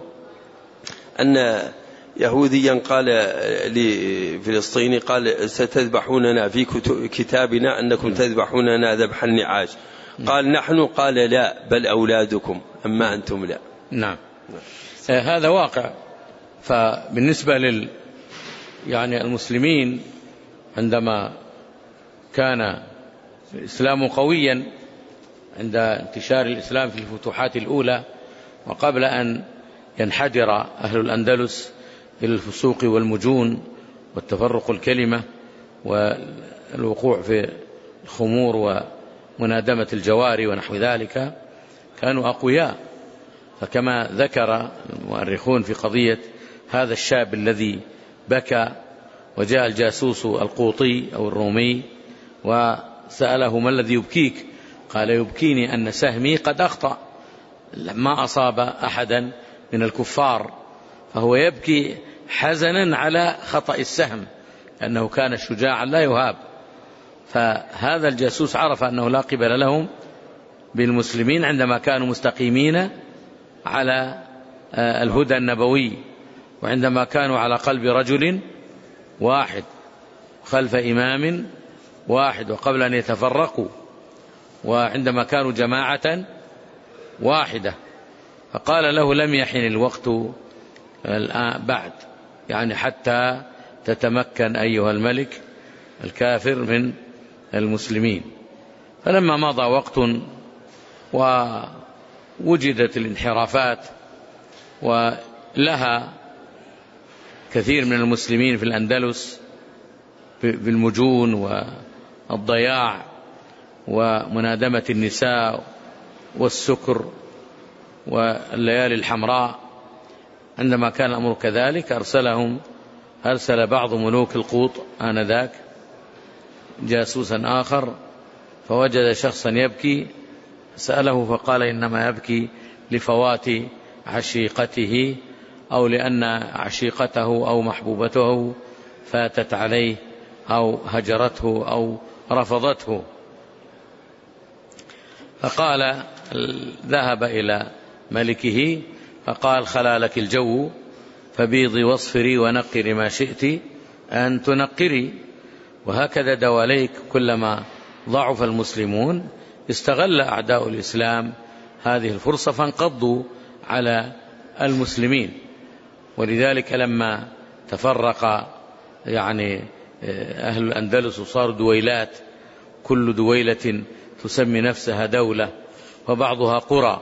Speaker 2: أن يهوديا قال لفلسطيني: قال: ستذبحوننا في كتابنا أنكم تذبحوننا ذبح النعاج. قال: نحن. قال: لا، بل أولادكم، أما أنتم لا.
Speaker 1: نعم. هذا واقع. فبالنسبة يعني المسلمين عندما كان الإسلام قويا عند انتشار الإسلام في الفتوحات الأولى، وقبل أن ينحدر أهل الأندلس إلى الفسوق والمجون والتفرق الكلمة والوقوع في الخمور ومنادمة الجواري ونحو ذلك، كانوا أقوياء. فكما ذكر المؤرخون في قضية هذا الشاب الذي بكى وجاء الجاسوس القوطي أو الرومي وسأله: ما الذي يبكيك؟ قال: يبكيني أن سهمي قد أخطأ، لما أصاب أحدا من الكفار، فهو يبكي حزنا على خطأ السهم، أنه كان شجاعا لا يهاب. فهذا الجاسوس عرف أنه لا قبل لهم بالمسلمين عندما كانوا مستقيمين على الهدى النبوي، وعندما كانوا على قلب رجل واحد خلف إمام واحد وقبل أن يتفرقوا، وعندما كانوا جماعة واحدة. فقال له: لم يحن الوقت الآن بعد، يعني حتى تتمكن أيها الملك الكافر من المسلمين. فلما مضى وقت ووجدت الانحرافات ولها كثير من المسلمين في الأندلس بالمجون والضياع ومنادمة النساء والسكر والليالي الحمراء، عندما كان الأمر كذلك أرسل بعض ملوك القوط آنذاك جاسوسا آخر، فوجد شخصا يبكي، سأله فقال: إنما يبكي لفوات عشيقته، أو لأن عشيقته أو محبوبته فاتت عليه أو هجرته أو رفضته. فقال: ذهب إلى ملكه فقال: خلا لك الجو فبيضي واصفري ونقري ما شئت أن تنقري. وهكذا دواليك كلما ضعف المسلمون استغل أعداء الإسلام هذه الفرصة فانقضوا على المسلمين. ولذلك لما تفرق يعني أهل الأندلس وصاروا دويلات، كل دويلة تسمي نفسها دولة وبعضها قرى،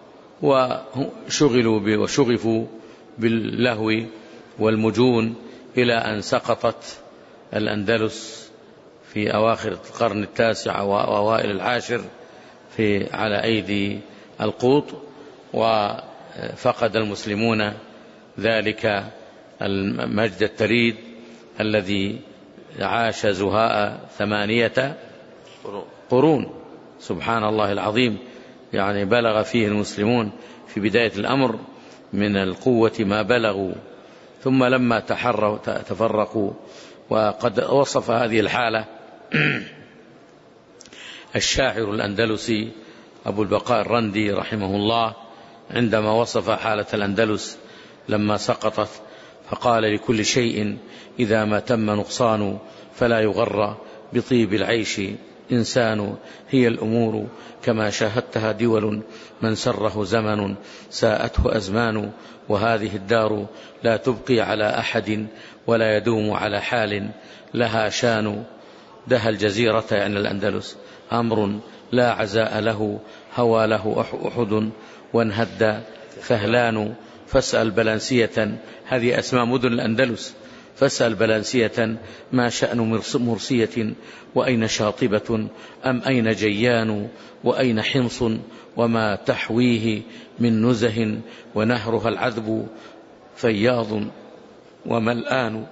Speaker 1: وشغفوا باللهو والمجون إلى أن سقطت الأندلس في أواخر القرن التاسع وأوائل العاشر على أيدي القوط. وفقد المسلمون ذلك المجد التريد الذي عاش زهاء 8 قرون. سبحان الله العظيم، يعني بلغ فيه المسلمون في بداية الأمر من القوة ما بلغوا، ثم لما تفرقوا. وقد وصف هذه الحالة الشاعر الأندلسي أبو البقاء الرندي رحمه الله عندما وصف حالة الأندلس لما سقطت، فقال: لكل شيء إذا ما تم نقصان فلا يغر بطيب العيش إنسان، هي الأمور كما شاهدتها دول، من سره زمن ساءته أزمان، وهذه الدار لا تبقي على أحد ولا يدوم على حال لها شان. دها الجزيرة يعني الأندلس أمر لا عزاء له، هوى له أحد وانهد فهلان. فاسأل بلانسية، هذه أسماء مدن الأندلس، فاسأل بلانسية ما شأن مرسية، وأين شاطبة أم أين جيان، وأين حمص وما تحويه من نزه، ونهرها العذب فياض وملآن.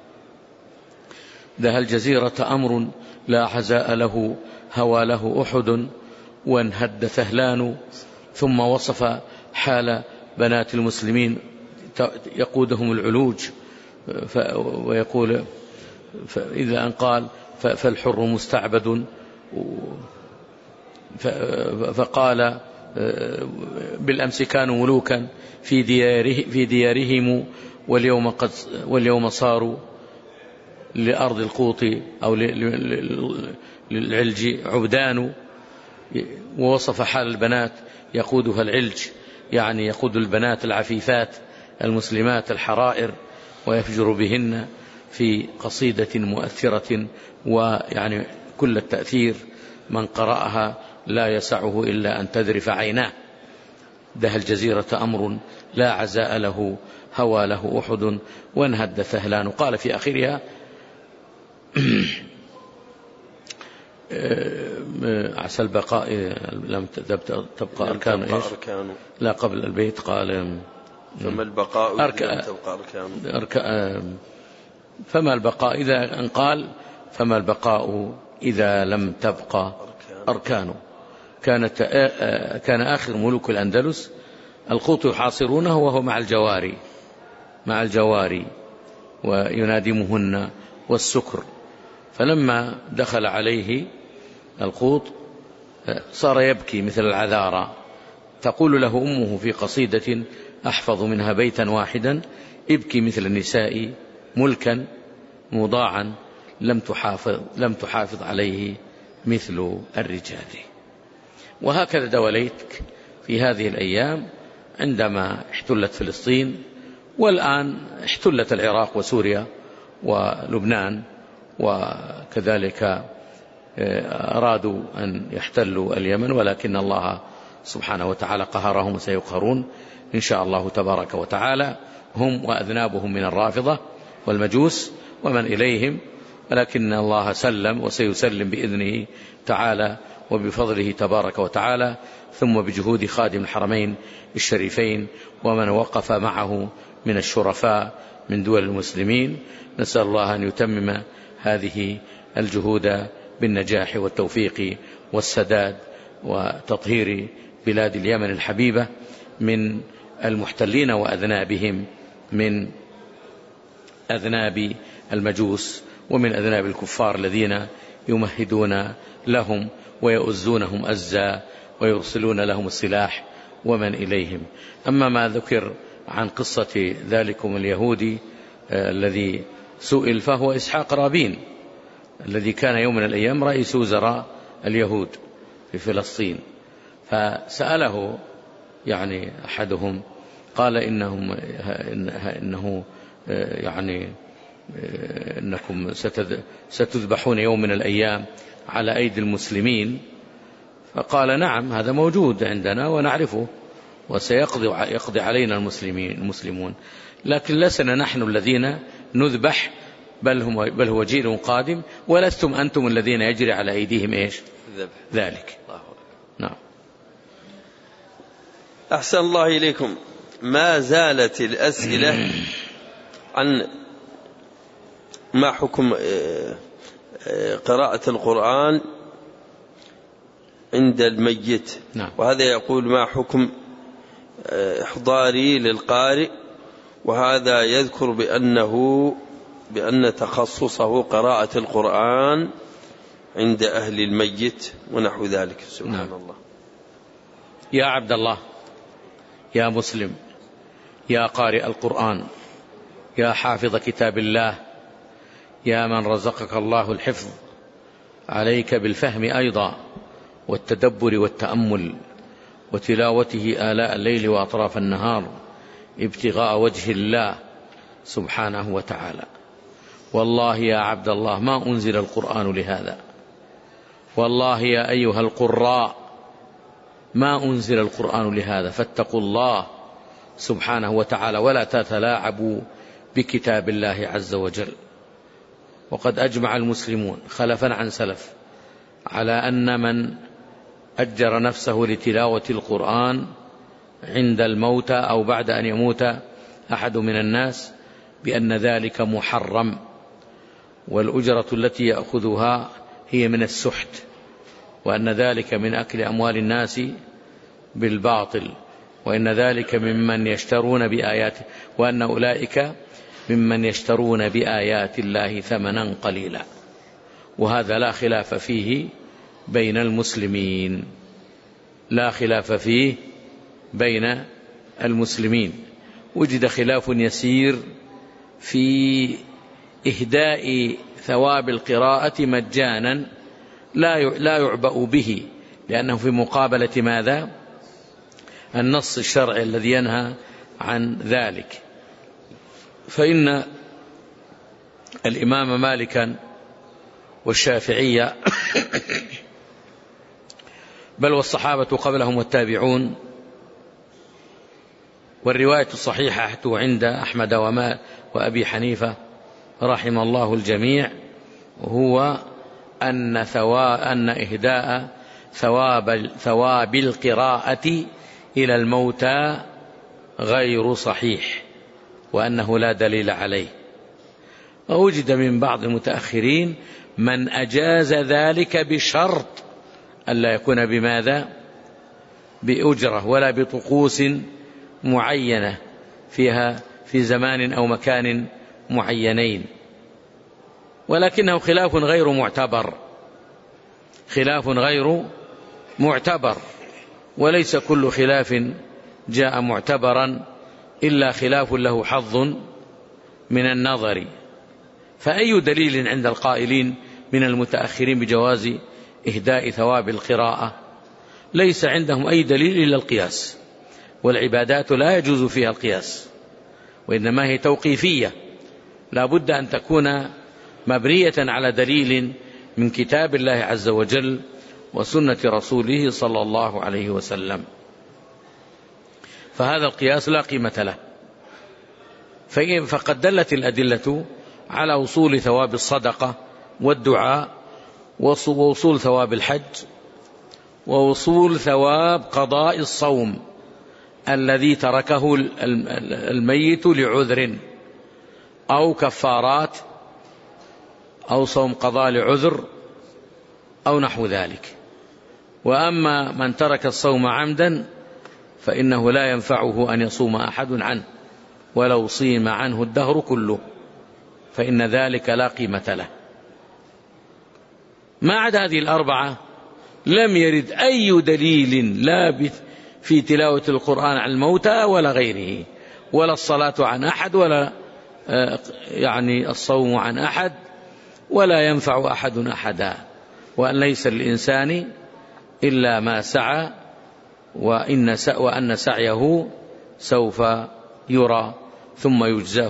Speaker 1: دها الجزيرة أمر لا عزاء له، هوى له أحد وانهد فهلان. ثم وصف حال بنات المسلمين يقودهم العلوج، ويقول إذا أن قال: فالحر مستعبد، فقال: بالأمس كانوا ملوكا في ديارهم، واليوم صاروا لأرض القوط أو للعلج عبدان. ووصف حال البنات يقودها العلج، يعني يقود البنات العفيفات المسلمات الحرائر، ويفجر بهن في قصيدة مؤثرة، ويعني كل التأثير من قرأها لا يسعه إلا أن تذرف عيناه. دها الجزيرة أمر لا عزاء له، هوى له أحد وانهد فهلان. قال في آخرها: عسى البقاء لم تبقى أركان إيش؟ لا، قبل البيت قال:
Speaker 2: فما البقاء إذا لم تبقى أركان.
Speaker 1: فما البقاء إذا أن قال: فما البقاء إذا لم تبقى أركان. كان آخر ملوك الأندلس القوط يحاصرونه وهو مع الجواري وينادمهن والسكر. فلما دخل عليه القوط صار يبكي مثل العذارى، تقول له أمه في قصيدة أحفظ منها بيتا واحدا: ابكي مثل النساء ملكا مضاعا، لم تحافظ عليه مثل الرجال. وهكذا دواليك في هذه الأيام عندما احتلت فلسطين، والآن احتلت العراق وسوريا ولبنان، وكذلك أرادوا أن يحتلوا اليمن، ولكن الله سبحانه وتعالى قهرهم وسيقهرون إن شاء الله تبارك وتعالى، هم وأذنابهم من الرافضة والمجوس ومن إليهم، ولكن الله سلم وسيسلم بإذنه تعالى وبفضله تبارك وتعالى، ثم بجهود خادم الحرمين الشريفين ومن وقف معه من الشرفاء من دول المسلمين. نسأل الله أن يتمم هذه الجهود بالنجاح والتوفيق والسداد وتطهير بلاد اليمن الحبيبة من المحتلين وأذنابهم، من أذناب المجوس ومن أذناب الكفار الذين يمهدون لهم ويؤزونهم أزا ويرسلون لهم السلاح ومن إليهم. أما ما ذكر عن قصة ذلكم اليهودي الذي سئل، فهو إسحاق رابين الذي كان يوم من الأيام رئيس وزراء اليهود في فلسطين. فسأله يعني أحدهم قال: إنه يعني إنكم ستذبحون يوم من الأيام على أيدي المسلمين. فقال: نعم، هذا موجود عندنا ونعرفه، وسيقضي علينا المسلمون، لكن لسنا نحن الذين نذبح، بل هو جيل قادم، ولستم أنتم الذين يجري على أيديهم إيش ذلك. نعم.
Speaker 2: أحسن الله إليكم. ما زالت الأسئلة عن ما حكم قراءة القرآن عند الميت.
Speaker 1: نعم.
Speaker 2: وهذا يقول ما حكم إحضاري للقارئ، وهذا يذكر بأن تخصصه قراءة القرآن عند أهل الميت ونحو ذلك. سبحان الله.
Speaker 1: يا عبد الله، يا مسلم، يا قارئ القرآن، يا حافظ كتاب الله، يا من رزقك الله الحفظ، عليك بالفهم أيضا والتدبر والتأمل وتلاوته آلاء الليل وأطراف النهار ابتغاء وجه الله سبحانه وتعالى. والله يا عبد الله ما أنزل القرآن لهذا، والله يا أيها القراء ما أنزل القرآن لهذا، فاتقوا الله سبحانه وتعالى ولا تتلاعبوا بكتاب الله عز وجل. وقد أجمع المسلمون خلفا عن سلف على أن من أجر نفسه لتلاوة القرآن عند الموت أو بعد أن يموت أحد من الناس بأن ذلك محرم، والأجرة التي يأخذها هي من السحت، وأن ذلك من أكل أموال الناس بالباطل، وأن ذلك ممن يشترون بآيات، وأن أولئك ممن يشترون بآيات الله ثمنا قليلا. وهذا لا خلاف فيه بين المسلمين، لا خلاف فيه بين المسلمين. وجد خلاف يسير في إهداء ثواب القراءة مجانا لا يعبأ به، لأنه في مقابلة ماذا؟ النص الشرعي الذي ينهى عن ذلك. فإن الإمام مالكا والشافعية بل والصحابة قبلهم والتابعون، والرواية الصحيحة عند أحمد وأبي حنيفة رحم الله الجميع، هو أن إهداء ثواب القراءة إلى الموتى غير صحيح، وأنه لا دليل عليه. ووجد من بعض المتأخرين من أجاز ذلك بشرط ألا يكون بماذا؟ بأجرة ولا بطقوس معينة فيها في زمان أو مكان معينين، ولكنه خلاف غير معتبر، خلاف غير معتبر. وليس كل خلاف جاء معتبرا إلا خلاف له حظ من النظر. فأي دليل عند القائلين من المتأخرين بجواز إهداء ثواب القراءة؟ ليس عندهم أي دليل إلا القياس، والعبادات لا يجوز فيها القياس، وإنما هي توقيفية، لا بد أن تكون مبنية على دليل من كتاب الله عز وجل وسنة رسوله صلى الله عليه وسلم. فهذا القياس لا قيمة له. فقد دلت الأدلة على وصول ثواب الصدقة والدعاء، ووصول ثواب الحج، ووصول ثواب قضاء الصوم الذي تركه الميت لعذر أو كفارات أو صوم قضاء لعذر أو نحو ذلك. وأما من ترك الصوم عمدا فإنه لا ينفعه أن يصوم أحد عنه ولو صيم عنه الدهر كله، فإن ذلك لا قيمة له. ما عدا هذه الأربعة لم يرد أي دليل لا في تلاوة القرآن عن الموتى ولا غيره، ولا الصلاة عن أحد، ولا الصوم عن أحد، ولا ينفع أحد أحدا، وأن ليس للإنسان إلا ما سعى، وأن سعيه سوف يرى ثم يجزاه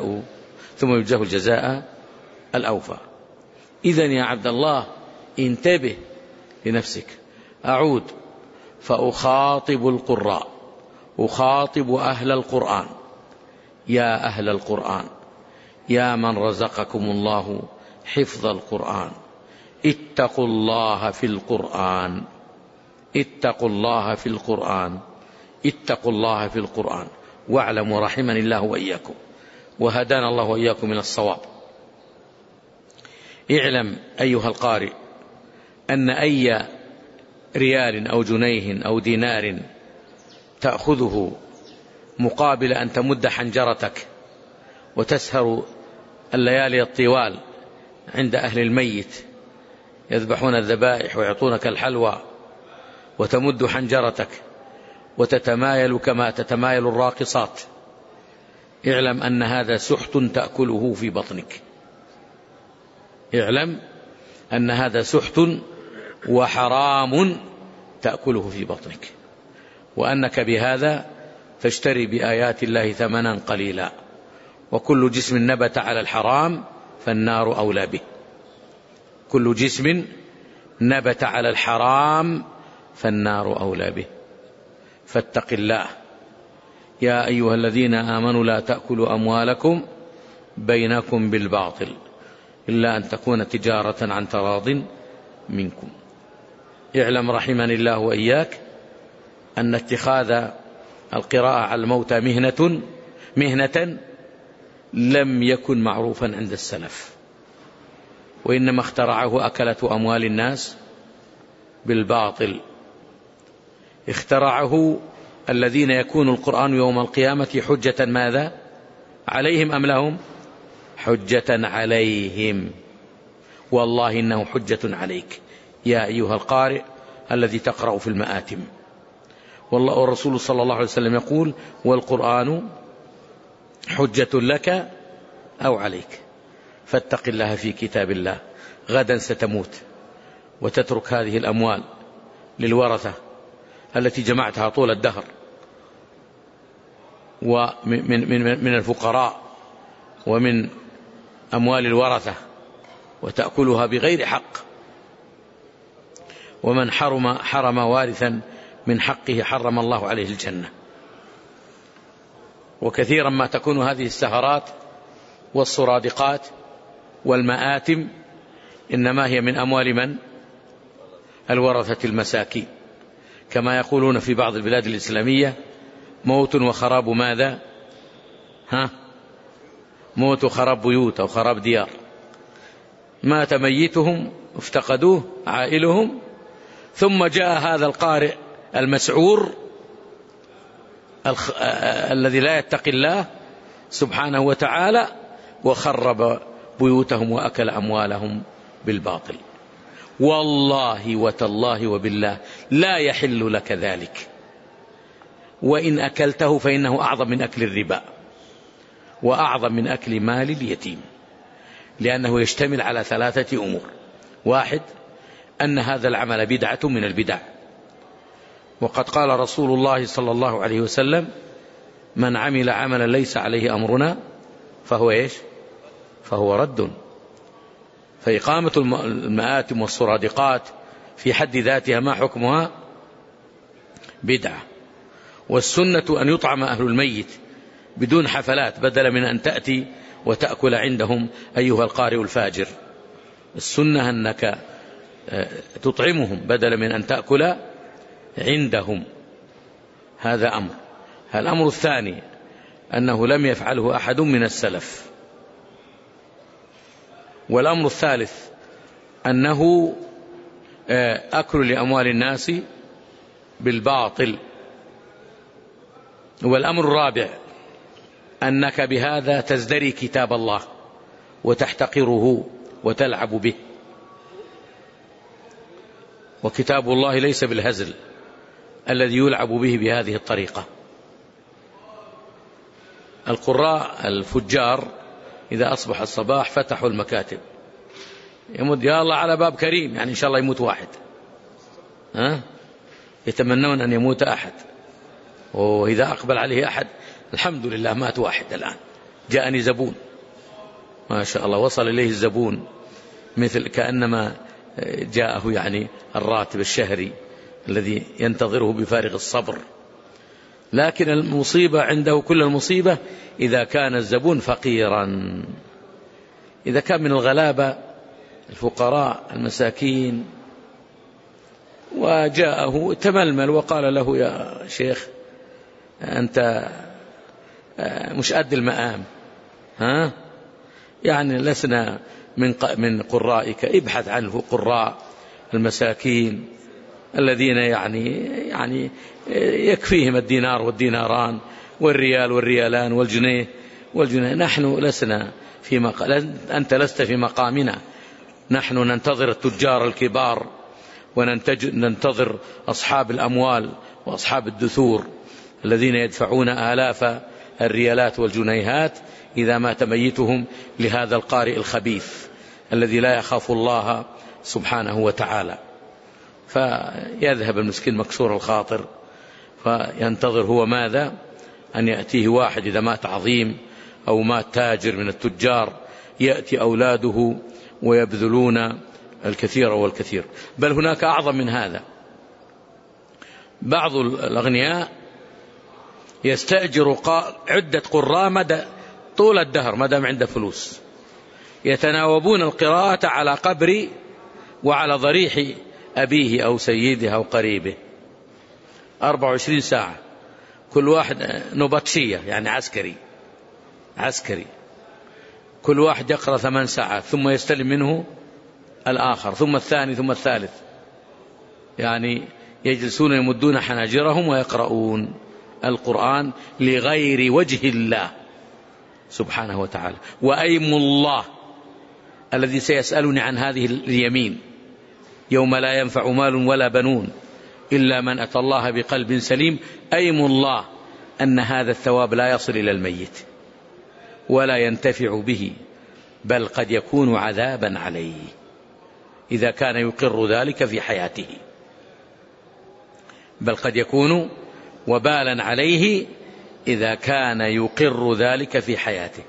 Speaker 1: الجزاء الأوفى. إذن يا عبد الله انتبه لنفسك. أعود فأخاطب القراء، أخاطب أهل القرآن: يا أهل القرآن، يا من رزقكم الله حفظ القرآن، اتقوا الله في القرآن، اتقوا الله في القرآن، اتقوا الله في القرآن واعلموا رحمني الله وإياكم وهدانا الله وإياكم من الصواب. اعلم أيها القارئ أن أي ريال أو جنيه أو دينار تأخذه مقابل أن تمد حنجرتك وتسهر الليالي الطوال عند أهل الميت يذبحون الذبائح ويعطونك الحلوى وتمد حنجرتك وتتمايل كما تتمايل الراقصات، اعلم أن هذا سحت تأكله في بطنك. اعلم أن هذا سحت وحرام تأكله في بطنك، وأنك بهذا تشتري بآيات الله ثمنا قليلا، وكل جسم نبت على الحرام فالنار أولى به. كل جسم نبت على الحرام فالنار أولى به. فاتق الله يا أيها الذين آمنوا لا تأكلوا أموالكم بينكم بالباطل إلا أن تكون تجارة عن تراض منكم. اعلم رحمني الله وإياك أن اتخاذ القراءة على الموتى مهنة لم يكن معروفا عند السلف، وإنما اخترعه أكلة أموال الناس بالباطل. اخترعه الذين يكون القرآن يوم القيامة حجة ماذا عليهم أم لهم؟ حجة عليهم، والله إنه حجة عليك يا أيها القارئ الذي تقرأ في المآتم. والله والرسول صلى الله عليه وسلم يقول والقرآن حجة لك أو عليك. فاتق الله في كتاب الله، غدا ستموت وتترك هذه الأموال للورثة التي جمعتها طول الدهر ومن الفقراء ومن أموال وتأكلها بغير حق. ومن حرم وارثا من حقه حرم الله عليه الجنة. وكثيرا ما تكون هذه السهرات والسرادقات والمآتم إنما هي من أموال من؟ الورثة المساكين، كما يقولون في بعض البلاد الإسلامية موت وخراب ماذا؟ موت وخراب بيوت أو خراب ديار. مات ميتهم افتقدوه عائلهم، ثم جاء هذا القارئ المسعور الذي لا يتقي الله سبحانه وتعالى وخرب بيوتهم وأكل أموالهم بالباطل. والله وتالله وبالله لا يحل لك ذلك، وإن أكلته فإنه أعظم من أكل الربا وأعظم من أكل مال اليتيم، لأنه يشتمل على 3 أمور. 1 أن هذا العمل بدعة من البدع، وقد قال رسول الله صلى الله عليه وسلم من عمل عملا ليس عليه أمرنا فهو إيش؟ فهو رد. فإقامة المآتم والسرادقات في حد ذاتها ما حكمها؟ بدعة. والسنة أن يطعم أهل الميت بدون حفلات بدلا من أن تأتي وتأكل عندهم أيها القارئ الفاجر. السنة أنك تطعمهم بدلا من أن تأكل عندهم. هذا أمر. الأمر الثاني أنه لم يفعله أحد من السلف. والأمر الثالث أنه أكل لأموال الناس بالباطل. والأمر الرابع أنك بهذا تزدري كتاب الله وتحتقره وتلعب به، وكتاب الله ليس بالهزل الذي يلعب به بهذه الطريقة. القراء الفجار إذا أصبح الصباح فتحوا المكاتب، يمد يا الله على باب كريم، يعني إن شاء الله يموت واحد، يتمنون أن يموت أحد، وإذا أقبل عليه أحد الحمد لله مات واحد الآن، جاءني زبون ما شاء الله وصل إليه الزبون مثل كأنما جاءه يعني الراتب الشهري الذي ينتظره بفارغ الصبر. لكن المصيبة عنده كل المصيبة إذا كان الزبون فقيرا. إذا كان من الغلابة الفقراء المساكين وجاءه تململ وقال له يا شيخ أنت مش قد المقام، يعني لسنا من قرائك. ابحث عنه قراء المساكين الذين يعني يكفيهم الدينار والديناران والريال والريالان والجنيه والجنيه. نحن لسنا أنت لست في مقامنا. نحن ننتظر التجار الكبار وننتظر أصحاب الأموال وأصحاب الدثور الذين يدفعون آلاف الريالات والجنيهات إذا مات ميتهم لهذا القارئ الخبيث الذي لا يخاف الله سبحانه وتعالى. فيذهب المسكين مكسور الخاطر، فينتظر هو ماذا؟ أن يأتيه واحد إذا مات عظيم أو مات تاجر من التجار، يأتي أولاده ويبذلون الكثير والكثير. بل هناك أعظم من هذا، بعض الأغنياء يستأجر عدة قراء مدى طول الدهر ما دام عنده فلوس، يتناوبون القراءة على قبر وعلى ضريح أبيه أو سيده أو قريبه 24 ساعة، كل واحد نبطشية يعني عسكري، كل واحد يقرأ 8 ساعات ثم يستلم منه الآخر ثم الثاني ثم الثالث، يعني يجلسون يمدون حناجرهم ويقرؤون القرآن لغير وجه الله سبحانه وتعالى. وأيم الله الذي سيسألني عن هذه اليمين يوم لا ينفع مال ولا بنون إلا من أتى الله بقلب سليم. أيم الله أن هذا الثواب لا يصل إلى الميت ولا ينتفع به، بل قد يكون عذابا عليه إذا كان يقر ذلك في حياته، بل قد يكون وبالا عليه إذا كان يقر ذلك في حياته.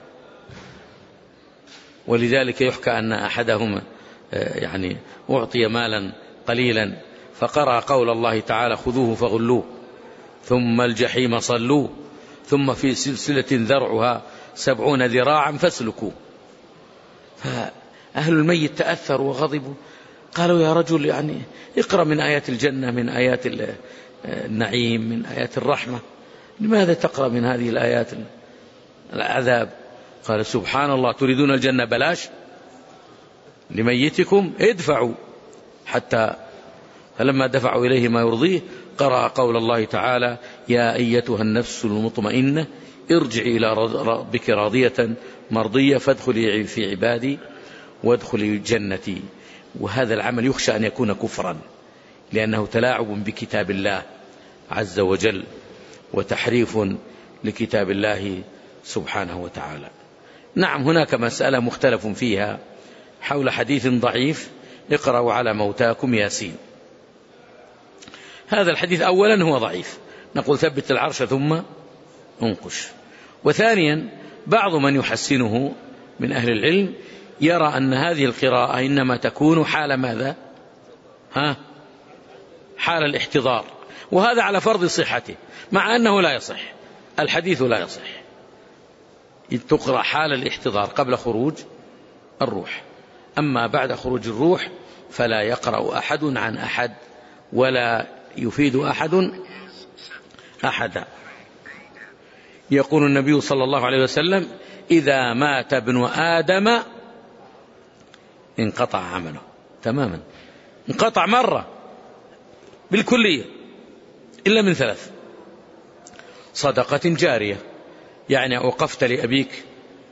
Speaker 1: ولذلك يحكى أن أحدهم يعني أعطي مالا قليلا فقرأ قول الله تعالى: خذوه فغلوه ثم الجحيم صلوه ثم في سلسلة ذرعها 70 ذراعا فاسلكوه. فأهل الميت تأثروا وغضبوا، قالوا: يا رجل يعني اقرأ من آيات الجنة، من آيات النعيم، من آيات الرحمة، لماذا تقرأ من هذه الآيات العذاب؟ قال: سبحان الله، تريدون الجنة بلاش لميتكم؟ ادفعوا. حتى فلما دفعوا إليه ما يرضيه قرأ قول الله تعالى: يا أيتها النفس المطمئنة ارجعي إلى ربك راضية مرضية فادخلي في عبادي وادخلي جنتي. وهذا العمل يخشى أن يكون كفرا، لأنه تلاعب بكتاب الله عز وجل وتحريف لكتاب الله سبحانه وتعالى. نعم، هناك مسألة مختلف فيها حول حديث ضعيف: اقرأوا على موتاكم ياسين. هذا الحديث أولا هو ضعيف، نقول ثبت العرش ثم انقش. وثانيا بعض من يحسنه من أهل العلم يرى أن هذه القراءة إنما تكون حال ماذا؟ حال الاحتضار، وهذا على فرض صحته، مع أنه لا يصح، الحديث لا يصح. تقرأ حال الاحتضار قبل خروج الروح، أما بعد خروج الروح فلا يقرأ أحد عن أحد ولا يفيد أحد أحدا. يقول النبي صلى الله عليه وسلم: إذا مات ابن آدم انقطع عمله تماما، انقطع مرة بالكلية إلا من 3: صدقة جارية، يعني أوقفت لأبيك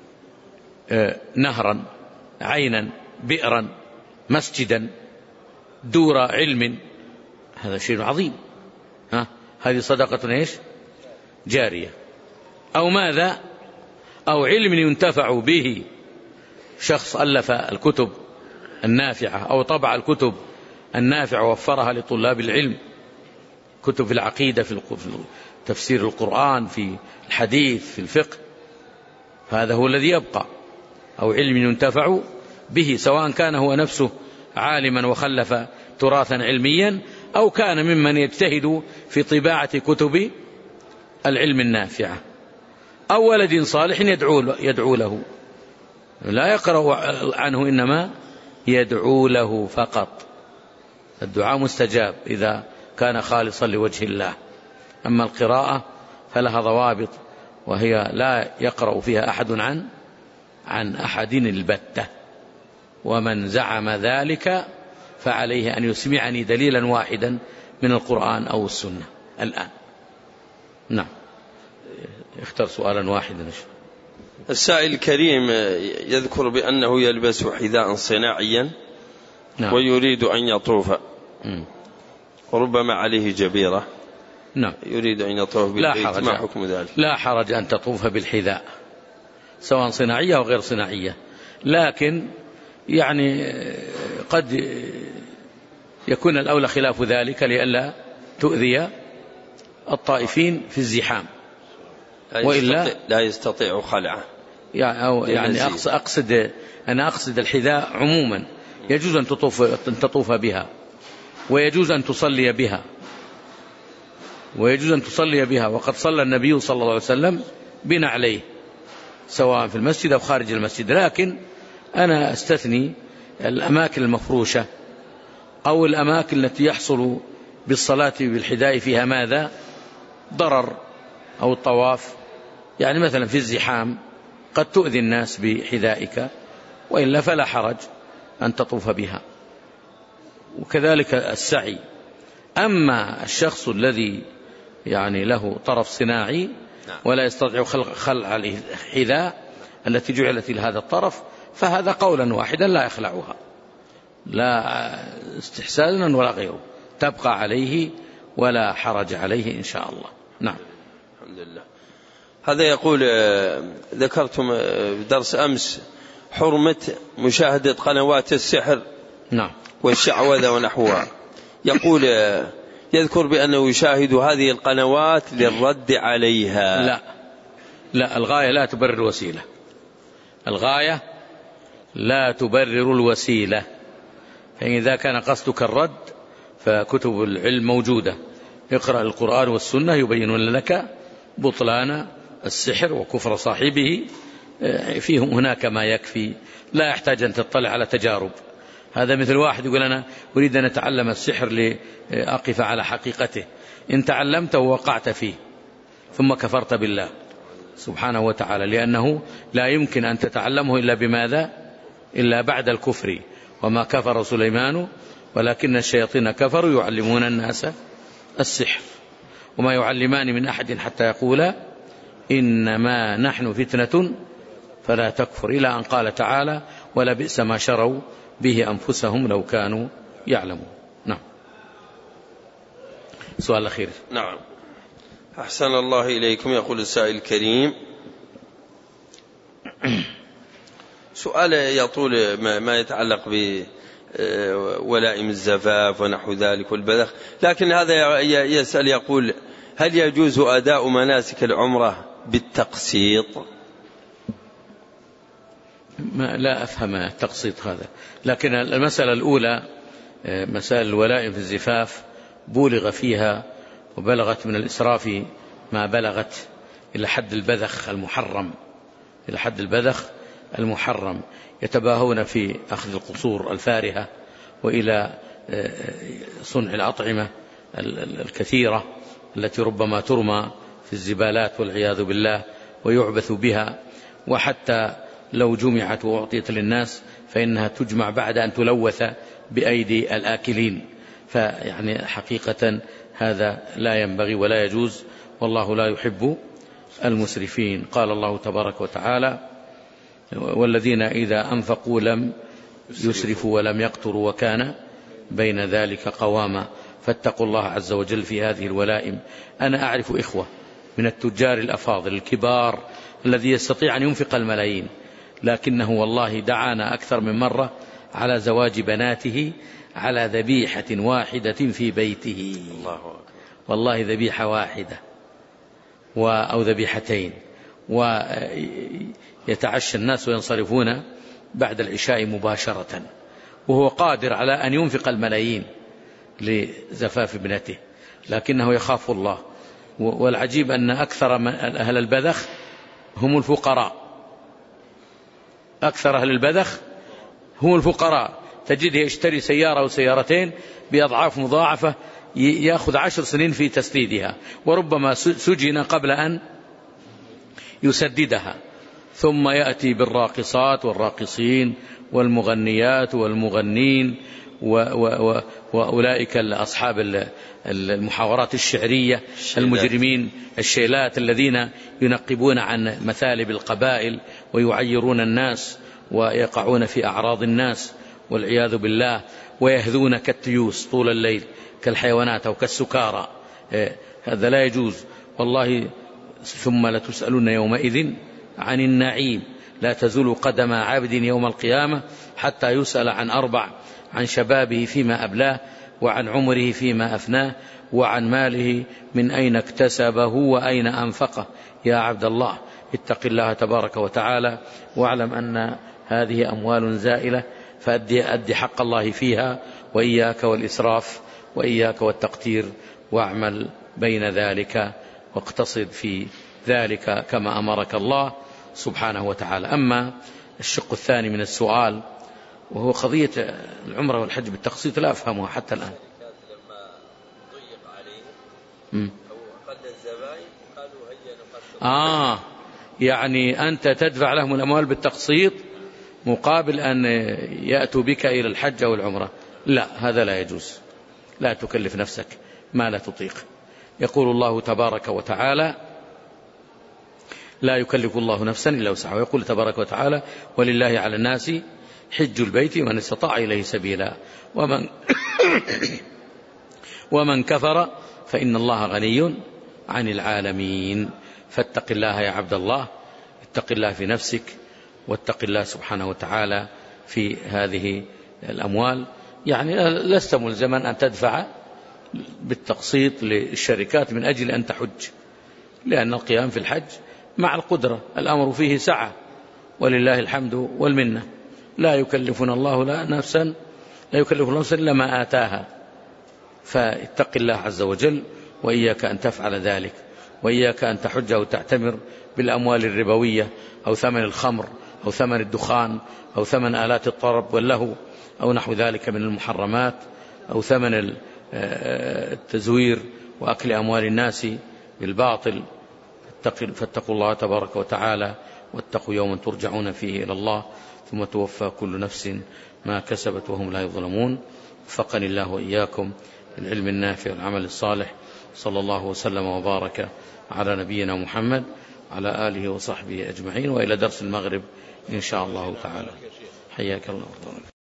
Speaker 1: نهرا، عينا، بئرا، مسجدا، دور علم، هذا شيء عظيم، هذه صدقة إيش؟ جارية. أو ماذا؟ أو علم ينتفع به، شخص ألف الكتب النافعة أو طبع الكتب النافعة ووفرها لطلاب العلم، كتب في العقيدة، في تفسير القرآن، في الحديث، في الفقه، هذا هو الذي يبقى. أو علم ينتفع به، سواء كان هو نفسه عالما وخلف تراثا علميا، أو كان ممن يجتهد في طباعة كتب العلم النافعة، أو ولد صالح يدعو له، لا يقرأ عنه إنما يدعو له فقط. الدعاء مستجاب إذا كان خالصا لوجه الله، أما القراءة فلها ضوابط، وهي لا يقرأ فيها أحد عن أحد البتة. ومن زعم ذلك فعليه أن يسمعني دليلا واحدا من القرآن أو السنة الآن. نعم، اختر سؤالا واحدا.
Speaker 2: السائل الكريم يذكر بأنه يلبس حذاء صناعيا، نعم، ويريد أن يطوف، وربما عليه جبيرة،
Speaker 1: نعم،
Speaker 2: يريد أن يطوف بالبيت، ما حكم ذلك؟
Speaker 1: لا حرج أن تطوف بالحذاء سواء صناعية أو غير صناعية، لكن يعني قد يكون الأولى خلاف ذلك لئلا تؤذي الطائفين في الزحام، وإلا
Speaker 2: لا يستطيع خلعه.
Speaker 1: يعني أقصد الحذاء عموما، يجوز أن تطوف بها، ويجوز أن تصلي بها، وقد صلى النبي صلى الله عليه وسلم بنا عليه سواء في المسجد أو خارج المسجد. لكن أنا أستثني الأماكن المفروشة أو الأماكن التي يحصل بالصلاة بالحذاء فيها ماذا؟ ضرر، أو الطواف، يعني مثلا في الزحام قد تؤذي الناس بحذائك، وإلا فلا حرج أن تطوف بها. وكذلك السعي. أما الشخص الذي يعني له طرف صناعي ولا يستطيع خلع الحذاء التي جعلت لهذا الطرف، فهذا قولا واحدا لا يخلعها، لا استحسانا ولا غيره، تبقى عليه ولا حرج عليه إن شاء الله. نعم،
Speaker 2: الحمد لله. هذا يقول ذكرتم درس أمس حرمة مشاهدة قنوات السحر، نعم، والشعوذة ونحوها. يقول يذكر بأنه يشاهد هذه القنوات للرد عليها.
Speaker 1: لا، الغاية لا تبرر الوسيلة، الغاية لا تبرر الوسيلة. فإذا كان قصدك الرد فكتب العلم موجودة، اقرأ القرآن والسنة يبينون لك بطلان السحر وكفر صاحبه، فيهم هناك ما يكفي، لا يحتاج أن تطلع على تجارب. هذا مثل واحد يقول أنا أريد أن أتعلم السحر لأقف على حقيقته، إن تعلمته ووقعت فيه ثم كفرت بالله سبحانه وتعالى، لأنه لا يمكن أن تتعلمه إلا بماذا؟ إلا بعد الكفر. وما كفر سليمان ولكن الشياطين كفروا يعلمون الناس السحر، وما يعلمان من أحد حتى يقولا إنما نحن فتنة فلا تكفر، إلى أن قال تعالى ولبئس ما شروا به أنفسهم لو كانوا يعلمون. نعم، سؤال الأخير.
Speaker 2: نعم، أحسن الله إليكم. يقول السائل الكريم سؤال يطول ما يتعلق بولائم الزفاف ونحو ذلك والبذخ، لكن هذا يسأل يقول هل يجوز أداء مناسك العمرة بالتقسيط؟
Speaker 1: لا أفهم التقسيط هذا، لكن المسألة الأولى مسائل الولائم في الزفاف بولغ فيها وبلغت من الإسراف ما بلغت إلى حد البذخ المحرم، إلى حد البذخ المحرم، يتباهون في أخذ القصور الفارهة وإلى صنع الأطعمة الكثيرة التي ربما ترمى في الزبالات والعياذ بالله ويعبث بها، وحتى لو جمعت وأعطيت للناس فإنها تجمع بعد أن تلوث بأيدي الآكلين. فيعني حقيقة هذا لا ينبغي ولا يجوز، والله لا يحب المسرفين. قال الله تبارك وتعالى والذين إذا أنفقوا لم يسرفوا ولم يقتروا وكان بين ذلك قواما. فاتقوا الله عز وجل في هذه الولائم. أنا أعرف إخوة من التجار الأفاضل الكبار الذي يستطيع أن ينفق الملايين، لكنه والله دعانا أكثر من مرة على زواج بناته على ذبيحة واحدة في بيته، والله ذبيحة واحدة أو ذبيحتين، ويتعشى الناس وينصرفون بعد العشاء مباشرة، وهو قادر على أن ينفق الملايين لزفاف ابنته، لكنه يخاف الله. والعجيب أن أكثر أهل البذخ هم الفقراء، أكثر أهل البذخ هم الفقراء. تجده يشتري سيارة أو سيارتين بأضعاف مضاعفة يأخذ 10 سنين في تسديدها، وربما سجن قبل أن يسددها. ثم يأتي بالراقصات والراقصين والمغنيات والمغنين وأولئك أصحاب المحاورات الشعرية المجرمين الشيلات الذين ينقبون عن مثالب القبائل ويعيرون الناس ويقعون في أعراض الناس والعياذ بالله، ويهذون كالتيوس طول الليل كالحيوانات أو كالسكارى. هذا لا يجوز والله. ثم لتسألن يومئذ عن النعيم، لا تزول قدم عبد يوم القيامة حتى يسأل عن 4: عن شبابه فيما أبلاه، وعن عمره فيما أفناه، وعن ماله من أين اكتسبه وأين أنفقه. يا عبد الله اتق الله تبارك وتعالى، واعلم أن هذه أموال زائلة، فأدي حق الله فيها، وإياك والإسراف وإياك والتقتير، واعمل بين ذلك واقتصد في ذلك كما أمرك الله سبحانه وتعالى. أما الشق الثاني من السؤال وهو قضية العمرة والحج بالتقسيط، لا أفهمها حتى الآن.
Speaker 2: لما ضيق عليهم أو أقل الزبائن قالوا هيا نقسط.
Speaker 1: يعني أنت تدفع لهم الأموال بالتقسيط مقابل أن يأتوا بك إلى الحج أو العمرة. لا، هذا لا يجوز. لا تكلف نفسك ما لا تطيق. يقول الله تبارك وتعالى: لا يكلف الله نفسا إلا وسعها. ويقول تبارك وتعالى: ولله على الناس حج البيت من استطاع إليه سبيلا ومن كفر فإن الله غني عن العالمين. فاتق الله يا عبد الله، اتق الله في نفسك، واتق الله سبحانه وتعالى في هذه الأموال. يعني لست ملزما أن تدفع بالتقسيط للشركات من أجل أن تحج، لأن القيام في الحج مع القدرة، الأمر فيه سعة ولله الحمد والمنة. لا يكلف الله نفسا إلا ما آتاها. فاتق الله عز وجل، وإياك أن تفعل ذلك، وإياك أن تحج أو تعتمر بالأموال الربوية أو ثمن الخمر أو ثمن الدخان أو ثمن آلات الطرب واللهو أو نحو ذلك من المحرمات، أو ثمن التزوير وأكل أموال الناس بالباطل. فاتقوا الله تبارك وتعالى، واتقوا يوما ترجعون فيه إلى الله ثم توفى كل نفس ما كسبت وهم لا يظلمون. وفقني الله وإياكم للعلم النافع والعمل الصالح. صلى الله وسلم وبارك على نبينا محمد على آله وصحبه أجمعين. وإلى درس المغرب إن شاء الله تعالى. حياك الله.